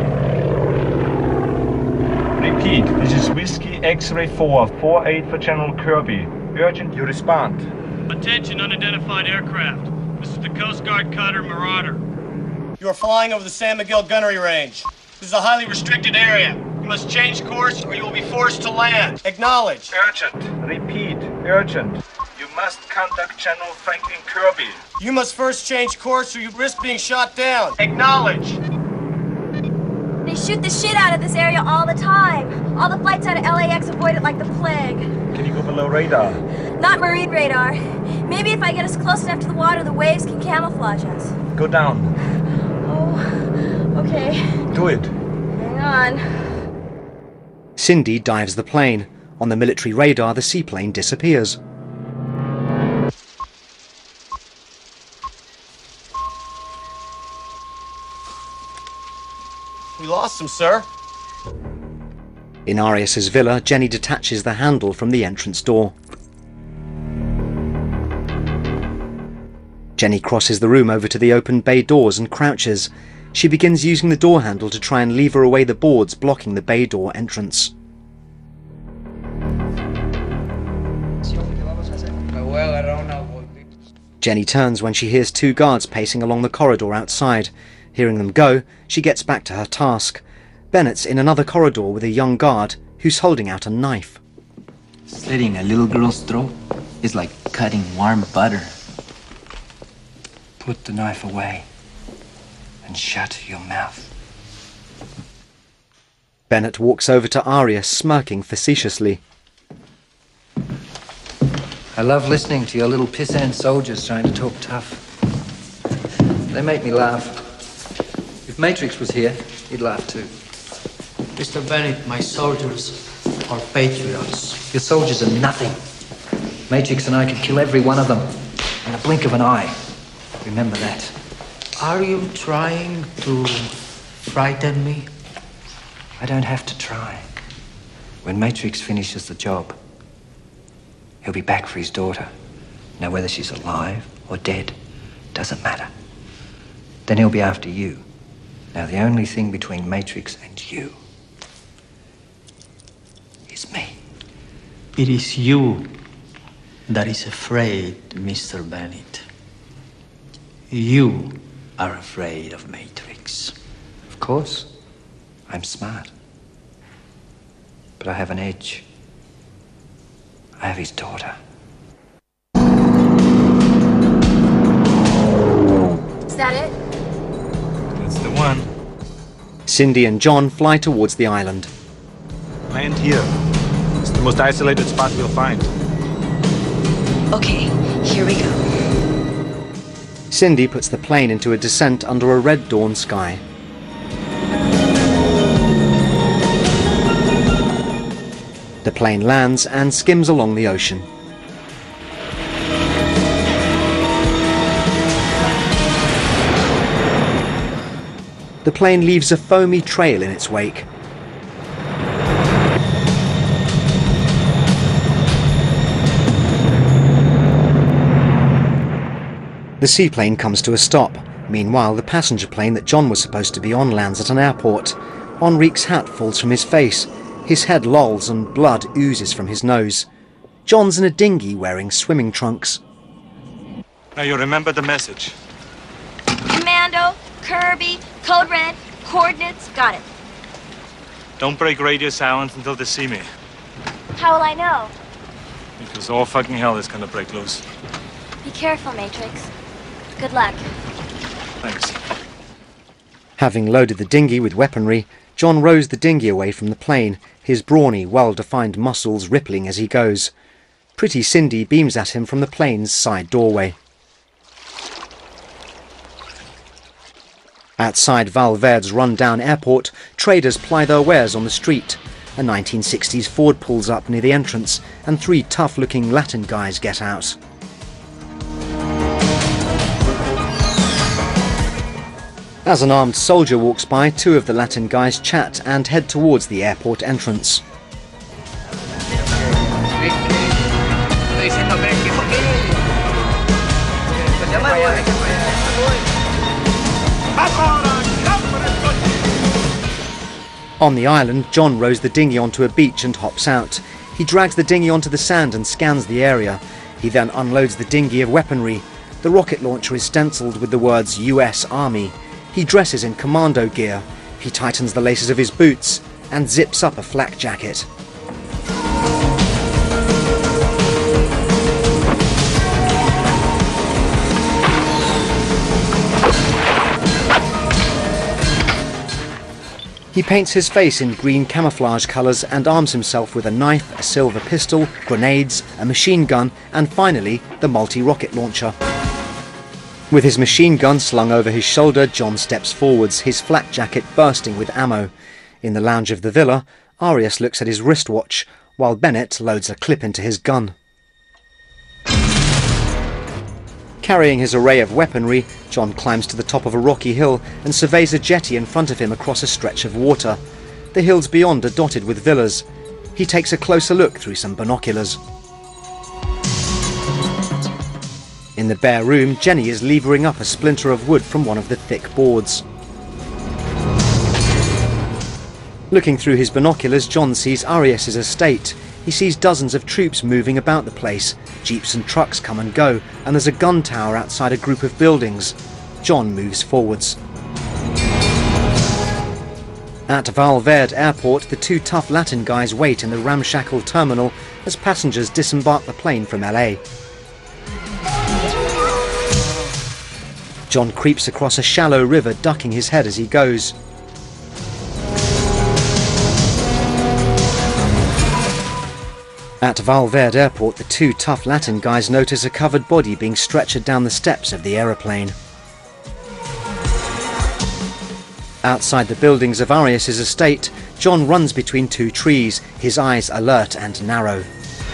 Repeat, this is Whiskey X-Ray 4, 48 for General Kirby. Urgent, you respond. Attention, unidentified aircraft. This is the Coast Guard cutter Marauder. You are flying over the San Miguel gunnery range. This is a highly restricted area. You must change course or you will be forced to land. Acknowledge. Urgent. Repeat, urgent. You must contact General Franklin Kirby. You must first change course or you risk being shot down. Acknowledge. They shoot the shit out of this area all the time. All the flights out of LAX avoid it like the plague. Can you go below radar? Not marine radar. Maybe if I get us close enough to the water, the waves can camouflage us. Go down. Oh, okay. Do it. Hang on. Cindy dives the plane. On the military radar, the seaplane disappears. We lost him, sir. In Arias's villa, Jenny detaches the handle from the entrance door. Jenny crosses the room over to the open bay doors and crouches. She begins using the door handle to try and lever away the boards blocking the bay door entrance. Jenny turns when she hears two guards pacing along the corridor outside. Hearing them go, she gets back to her task. Bennett's in another corridor with a young guard who's holding out a knife. Slitting a little girl's throat is like cutting warm butter. Put the knife away and shut your mouth. Bennett walks over to Arias, smirking facetiously. I love listening to your little pissant soldiers trying to talk tough. They make me laugh. If Matrix was here, he'd laugh too. Mr. Bennett, my soldiers are patriots. Your soldiers are nothing. Matrix and I could kill every one of them in the blink of an eye. Remember that. Are you trying to frighten me? I don't have to try. When Matrix finishes the job, he'll be back for his daughter. Now, whether she's alive or dead, doesn't matter. Then he'll be after you. Now, the only thing between Matrix and you is me. It is you that is afraid, Mr. Bennett. You are afraid of Matrix. Of course. I'm smart. But I have an edge. I have his daughter. Is that it? That's the one. Cindy and John fly towards the island. Land here. It's the most isolated spot we'll find. Okay, here we go. Cindy puts the plane into a descent under a red dawn sky. The plane lands and skims along the ocean. The plane leaves a foamy trail in its wake. The seaplane comes to a stop. Meanwhile, the passenger plane that John was supposed to be on lands at an airport. Enrique's hat falls from his face. His head lolls and blood oozes from his nose. John's in a dinghy wearing swimming trunks. Now you remember the message. Commando, Kirby, Code Red, coordinates, got it. Don't break radio silence until they see me. How will I know? Because all fucking hell is gonna break loose. Be careful, Matrix. Good luck. Thanks. Having loaded the dinghy with weaponry, John rows the dinghy away from the plane, his brawny, well-defined muscles rippling as he goes. Pretty Cindy beams at him from the plane's side doorway. Outside Valverde's run-down airport, traders ply their wares on the street. A 1960s Ford pulls up near the entrance, and three tough-looking Latin guys get out. As an armed soldier walks by, two of the Latin guys chat and head towards the airport entrance. On the island, John rows the dinghy onto a beach and hops out. He drags the dinghy onto the sand and scans the area. He then unloads the dinghy of weaponry. The rocket launcher is stenciled with the words US Army. He dresses in commando gear. He tightens the laces of his boots and zips up a flak jacket. He paints his face in green camouflage colours and arms himself with a knife, a silver pistol, grenades, a machine gun, and finally the multi-rocket launcher. With his machine gun slung over his shoulder, John steps forwards, his flak jacket bursting with ammo. In the lounge of the villa, Arias looks at his wristwatch, while Bennett loads a clip into his gun. Carrying his array of weaponry, John climbs to the top of a rocky hill and surveys a jetty in front of him across a stretch of water. The hills beyond are dotted with villas. He takes a closer look through some binoculars. In the bare room, Jenny is levering up a splinter of wood from one of the thick boards. Looking through his binoculars, John sees Arias' estate. He sees dozens of troops moving about the place. Jeeps and trucks come and go, and there's a gun tower outside a group of buildings. John moves forwards. At Valverde Airport, the two tough Latin guys wait in the ramshackle terminal as passengers disembark the plane from LA. John creeps across a shallow river, ducking his head as he goes. At Valverde Airport, the two tough Latin guys notice a covered body being stretchered down the steps of the aeroplane. Outside the buildings of Arias' estate, John runs between two trees, his eyes alert and narrow.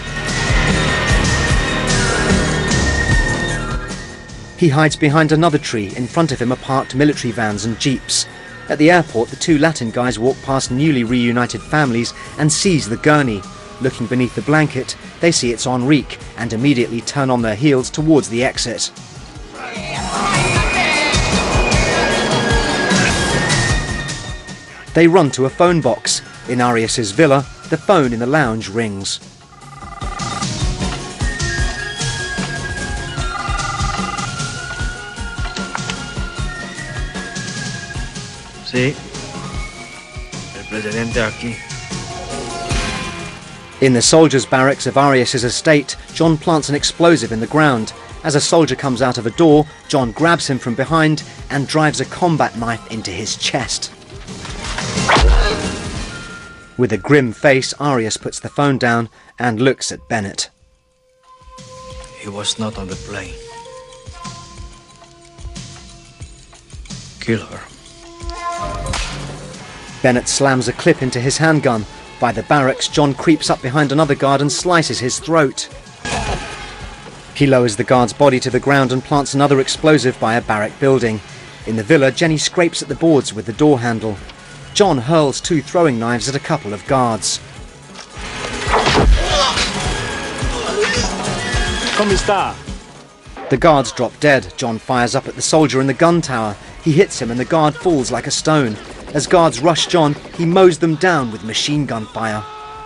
He hides behind another tree. In front of him are parked military vans and jeeps. At the airport, the two Latin guys walk past newly reunited families and seize the gurney. Looking beneath the blanket, they see it's Enrique and immediately turn on their heels towards the exit. They run to a phone box. In Arias' villa, the phone in the lounge rings. Sí. El presidente aquí. In the soldiers' barracks of Arias' estate, John plants an explosive in the ground. As a soldier comes out of a door, John grabs him from behind and drives a combat knife into his chest. With a grim face, Arias puts the phone down and looks at Bennett. He was not on the plane. Kill her. Bennett slams a clip into his handgun. By the barracks, John creeps up behind another guard and slices his throat. He lowers the guard's body to the ground and plants another explosive by a barrack building. In the villa, Jenny scrapes at the boards with the door handle. John hurls two throwing knives at a couple of guards. ¿Cómo está? The guards drop dead. John fires up at the soldier in the gun tower. He hits him and the guard falls like a stone. As guards rush John, he mows them down with machine gun fire.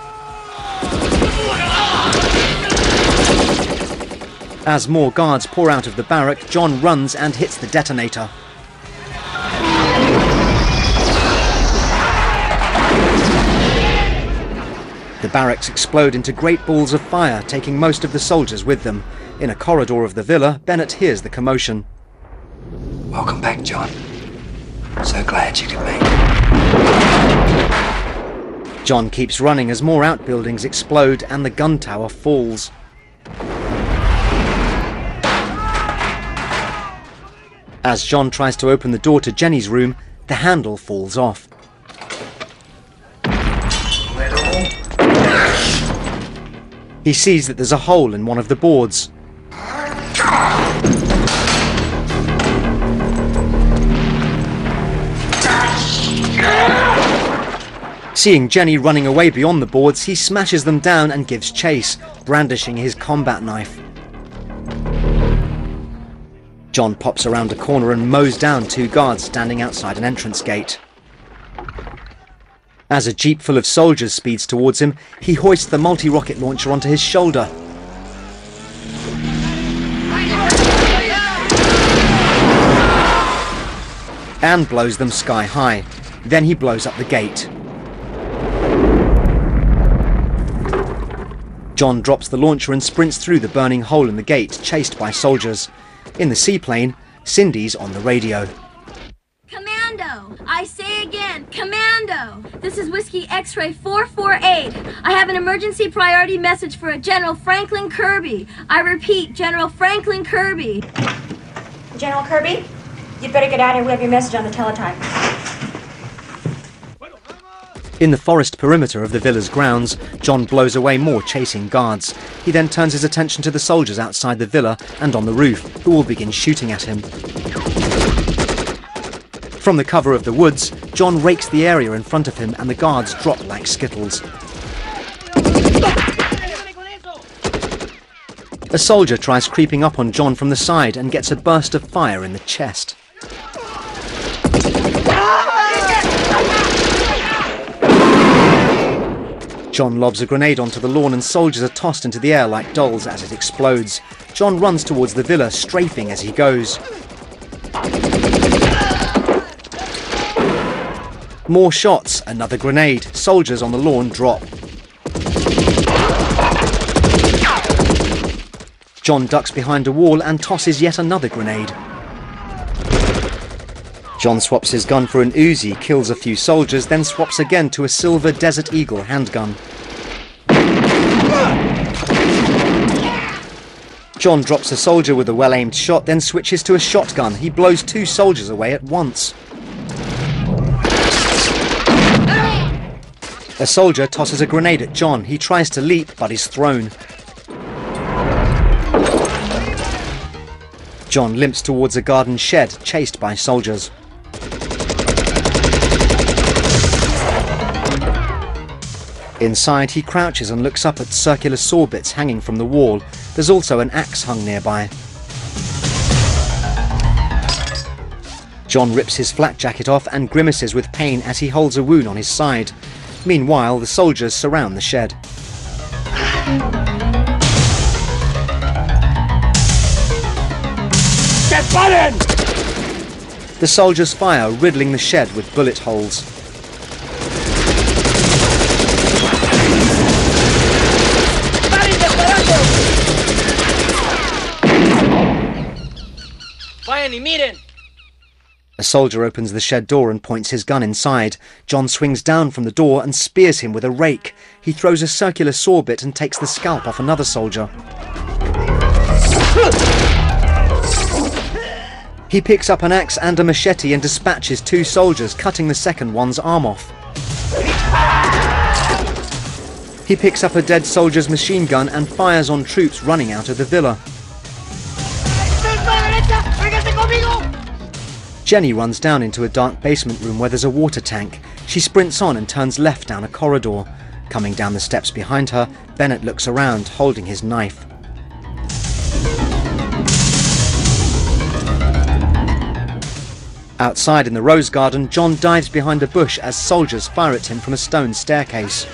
As more guards pour out of the barrack, John runs and hits the detonator. The barracks explode into great balls of fire, taking most of the soldiers with them. In a corridor of the villa, Bennett hears the commotion. Welcome back, John. So glad you could make it. John keeps running as more outbuildings explode and the gun tower falls. As John tries to open the door to Jenny's room, the handle falls off. He sees that there's a hole in one of the boards. Seeing Jenny running away beyond the boards, he smashes them down and gives chase, brandishing his combat knife. John pops around a corner and mows down two guards standing outside an entrance gate. As a jeep full of soldiers speeds towards him, he hoists the multi-rocket launcher onto his shoulder. And blows them sky high. Then he blows up the gate. John drops the launcher and sprints through the burning hole in the gate, chased by soldiers. In the seaplane, Cindy's on the radio. Commando! I say again, Commando! This is Whiskey X-Ray 448. I have an emergency priority message for a General Franklin Kirby. I repeat, General Franklin Kirby. General Kirby, you'd better get out here. We have your message on the teletype. In the forest perimeter of the villa's grounds, John blows away more chasing guards. He then turns his attention to the soldiers outside the villa and on the roof, who all begin shooting at him. From the cover of the woods, John rakes the area in front of him and the guards drop like skittles. A soldier tries creeping up on John from the side and gets a burst of fire in the chest. John lobs a grenade onto the lawn and soldiers are tossed into the air like dolls as it explodes. John runs towards the villa, strafing as he goes. More shots, another grenade. Soldiers on the lawn drop. John ducks behind a wall and tosses yet another grenade. John swaps his gun for an Uzi, kills a few soldiers, then swaps again to a silver Desert Eagle handgun. John drops a soldier with a well-aimed shot, then switches to a shotgun. He blows 2 soldiers away at once. A soldier tosses a grenade at John. He tries to leap, but is thrown. John limps towards a garden shed, chased by soldiers. Inside, he crouches and looks up at circular saw bits hanging from the wall. There's also an axe hung nearby. John rips his flak jacket off and grimaces with pain as he holds a wound on his side. Meanwhile, the soldiers surround the shed. Get button! The soldiers fire, riddling the shed with bullet holes. A soldier opens the shed door and points his gun inside. John swings down from the door and spears him with a rake. He throws a circular saw bit and takes the scalp off another soldier. He picks up an axe and a machete and dispatches 2 soldiers, cutting the second one's arm off. He picks up a dead soldier's machine gun and fires on troops running out of the villa. Jenny runs down into a dark basement room where there's a water tank. She sprints on and turns left down a corridor. Coming down the steps behind her, Bennett looks around, holding his knife. Outside in the rose garden, John dives behind a bush as soldiers fire at him from a stone staircase.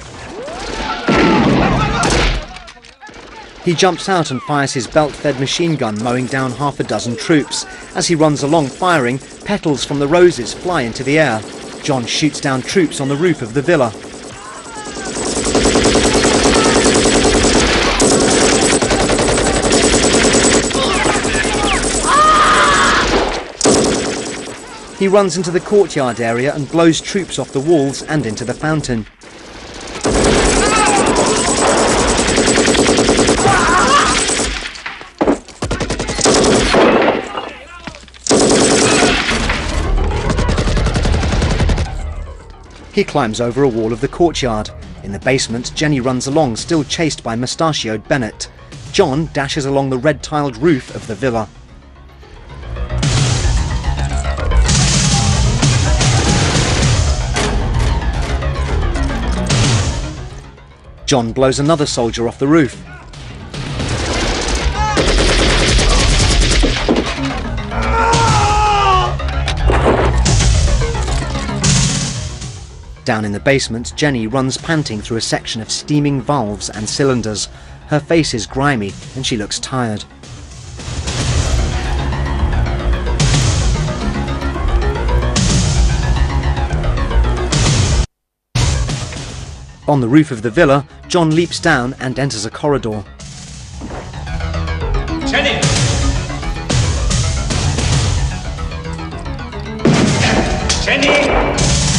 He jumps out and fires his belt-fed machine gun, mowing down half a dozen troops. As he runs along firing, petals from the roses fly into the air. John shoots down troops on the roof of the villa. He runs into the courtyard area and blows troops off the walls and into the fountain. He climbs over a wall of the courtyard. In the basement, Jenny runs along, still chased by mustachioed Bennett. John dashes along the red-tiled roof of the villa. John blows another soldier off the roof. Down in the basement, Jenny runs panting through a section of steaming valves and cylinders. Her face is grimy and she looks tired. On the roof of the villa, John leaps down and enters a corridor. Jenny! Jenny!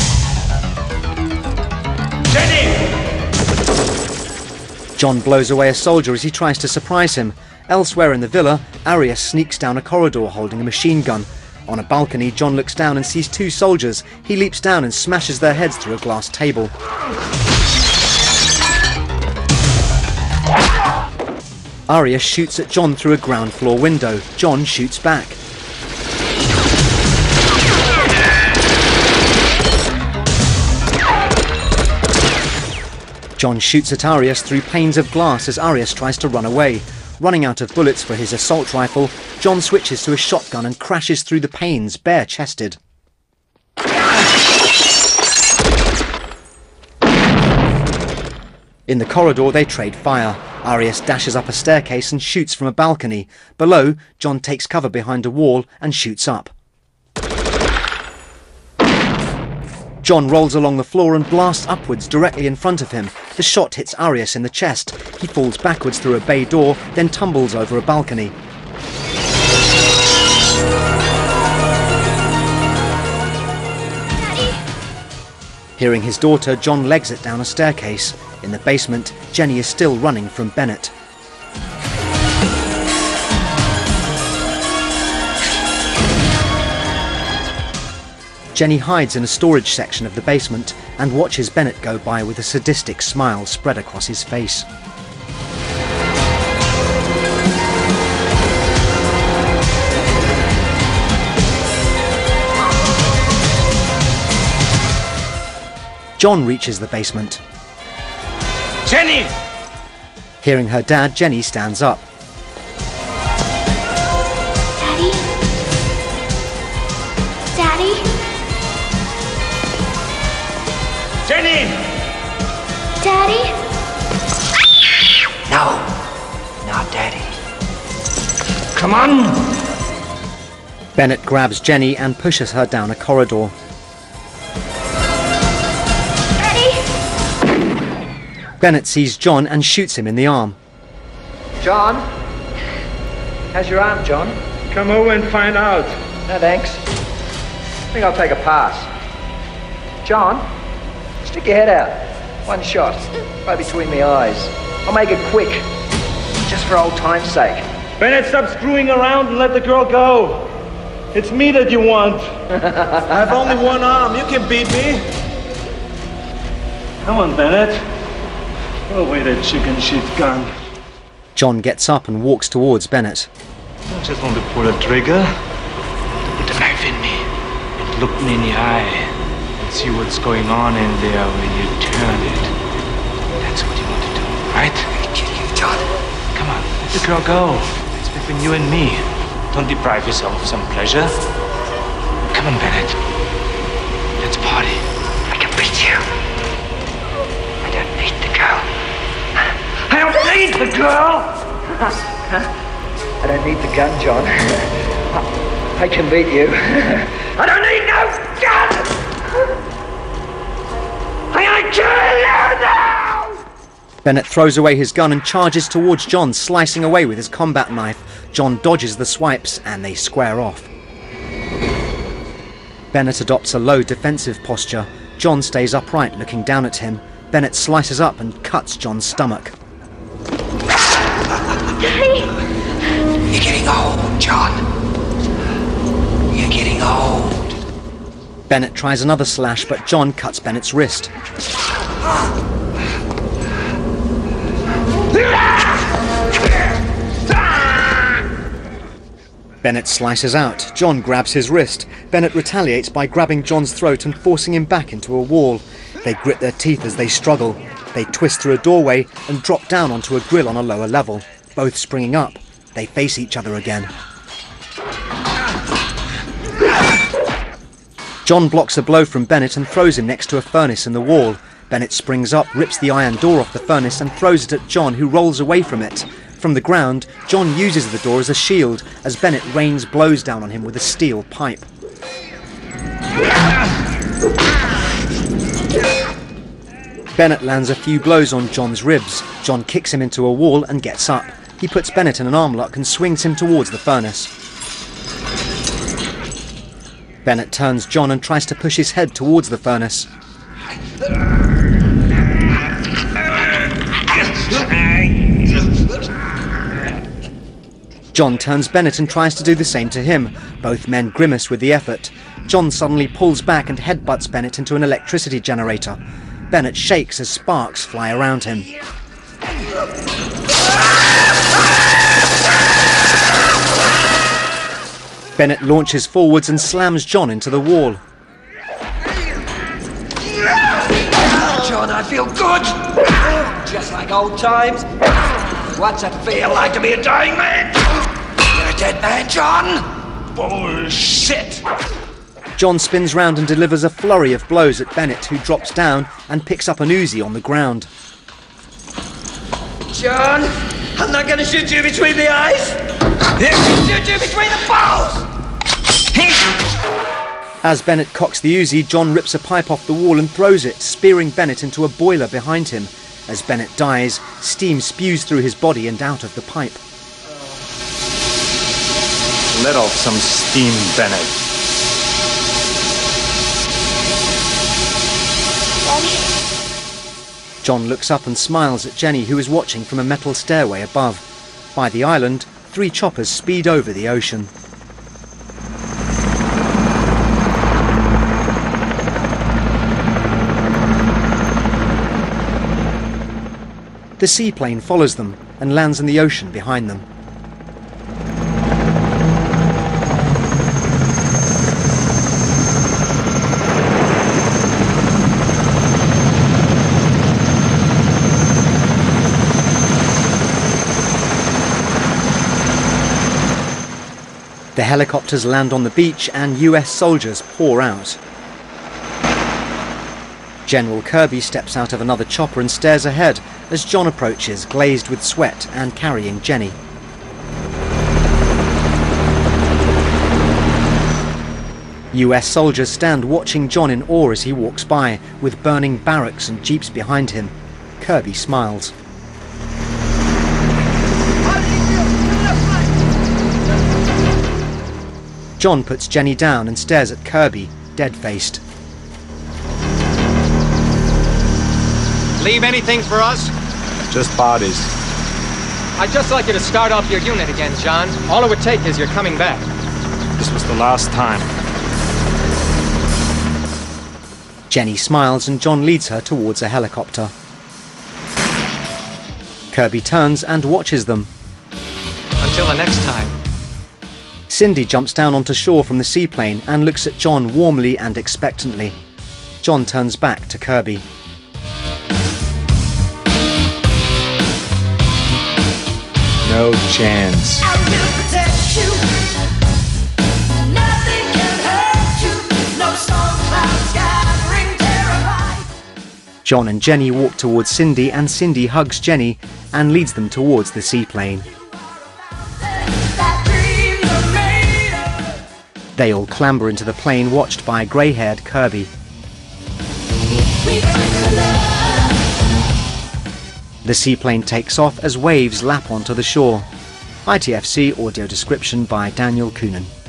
John blows away a soldier as he tries to surprise him. Elsewhere in the villa, Arias sneaks down a corridor holding a machine gun. On a balcony, John looks down and sees two soldiers. He leaps down and smashes their heads through a glass table. Arya shoots at John through a ground floor window. John shoots back. John shoots at Arias through panes of glass as Arias tries to run away. Running out of bullets for his assault rifle, John switches to a shotgun and crashes through the panes, bare-chested. In the corridor, they trade fire. Arias dashes up a staircase and shoots from a balcony. Below, John takes cover behind a wall and shoots up. John rolls along the floor and blasts upwards directly in front of him. The shot hits Arias in the chest. He falls backwards through a bay door, then tumbles over a balcony. Daddy. Hearing his daughter, John legs it down a staircase. In the basement, Jenny is still running from Bennett. Jenny hides in a storage section of the basement and watches Bennett go by with a sadistic smile spread across his face. John reaches the basement. Jenny! Hearing her dad, Jenny stands up. Daddy? Jenny! Daddy? No, not Daddy. Come on! Bennett grabs Jenny and pushes her down a corridor. Bennett sees John and shoots him in the arm. John? How's your arm, John? Come over and find out. No, thanks. I think I'll take a pass. John, stick your head out. One shot, right between the eyes. I'll make it quick, just for old time's sake. Bennett, stop screwing around and let the girl go. It's me that you want. I have only one arm. You can beat me. Come on, Bennett. Throw away that chicken shit gun. John gets up and walks towards Bennett. I just want to pull a trigger, to put the knife in me, and look me in the eye, and see what's going on in there when you turn it. That's what you want to do, right? I'm kidding you, John. Come on, let the girl go. It's between you and me. Don't deprive yourself of some pleasure. Come on, Bennett. Let's party. I can beat you. I don't need the girl. I don't need the girl! I don't need the gun, John. I can beat you. I don't need no gun! I'm gonna kill you now! Bennett throws away his gun and charges towards John, slicing away with his combat knife. John dodges the swipes and they square off. Bennett adopts a low defensive posture. John stays upright, looking down at him. Bennett slices up and cuts John's stomach. Daddy? You're getting old, John. You're getting old. Bennett tries another slash, but John cuts Bennett's wrist. Bennett slices out. John grabs his wrist. Bennett retaliates by grabbing John's throat and forcing him back into a wall. They grit their teeth as they struggle. They twist through a doorway and drop down onto a grill on a lower level. Both springing up, they face each other again. John blocks a blow from Bennett and throws him next to a furnace in the wall. Bennett springs up, rips the iron door off the furnace and throws it at John, who rolls away from it. From the ground, John uses the door as a shield as Bennett rains blows down on him with a steel pipe. Bennett lands a few blows on John's ribs. John kicks him into a wall and gets up. He puts Bennett in an arm lock and swings him towards the furnace. Bennett turns John and tries to push his head towards the furnace. John turns Bennett and tries to do the same to him. Both men grimace with the effort. John suddenly pulls back and headbutts Bennett into an electricity generator. Bennett shakes as sparks fly around him. Bennett launches forwards and slams John into the wall. John, I feel good! Just like old times. What's it feel like to be a dying man? You're a dead man, John! Bullshit! John spins round and delivers a flurry of blows at Bennett, who drops down and picks up an Uzi on the ground. John, I'm not gonna shoot you between the eyes! Shoot you between the balls! As Bennett cocks the Uzi, John rips a pipe off the wall and throws it, spearing Bennett into a boiler behind him. As Bennett dies, steam spews through his body and out of the pipe. Let off some steam, Bennett. John looks up and smiles at Jenny, who is watching from a metal stairway above. By the island, 3 choppers speed over the ocean. The seaplane follows them and lands in the ocean behind them. The helicopters land on the beach and US soldiers pour out. General Kirby steps out of another chopper and stares ahead as John approaches, glazed with sweat and carrying Jenny. US soldiers stand watching John in awe as he walks by, with burning barracks and jeeps behind him. Kirby smiles. John puts Jenny down and stares at Kirby, dead-faced. Leave anything for us? Just bodies. I'd just like you to start off your unit again, John. All it would take is your coming back. This was the last time. Jenny smiles and John leads her towards a helicopter. Kirby turns and watches them. Until the next time. Cindy jumps down onto shore from the seaplane and looks at John warmly and expectantly. John turns back to Kirby. No chance. I will protect you. Nothing can hurt you. No storm clouds gathering terror. John and Jenny walk towards Cindy and Cindy hugs Jenny and leads them towards the seaplane. They all clamber into the plane, watched by grey-haired Kirby. The seaplane takes off as waves lap onto the shore. ITFC audio description by Daniel Coonan.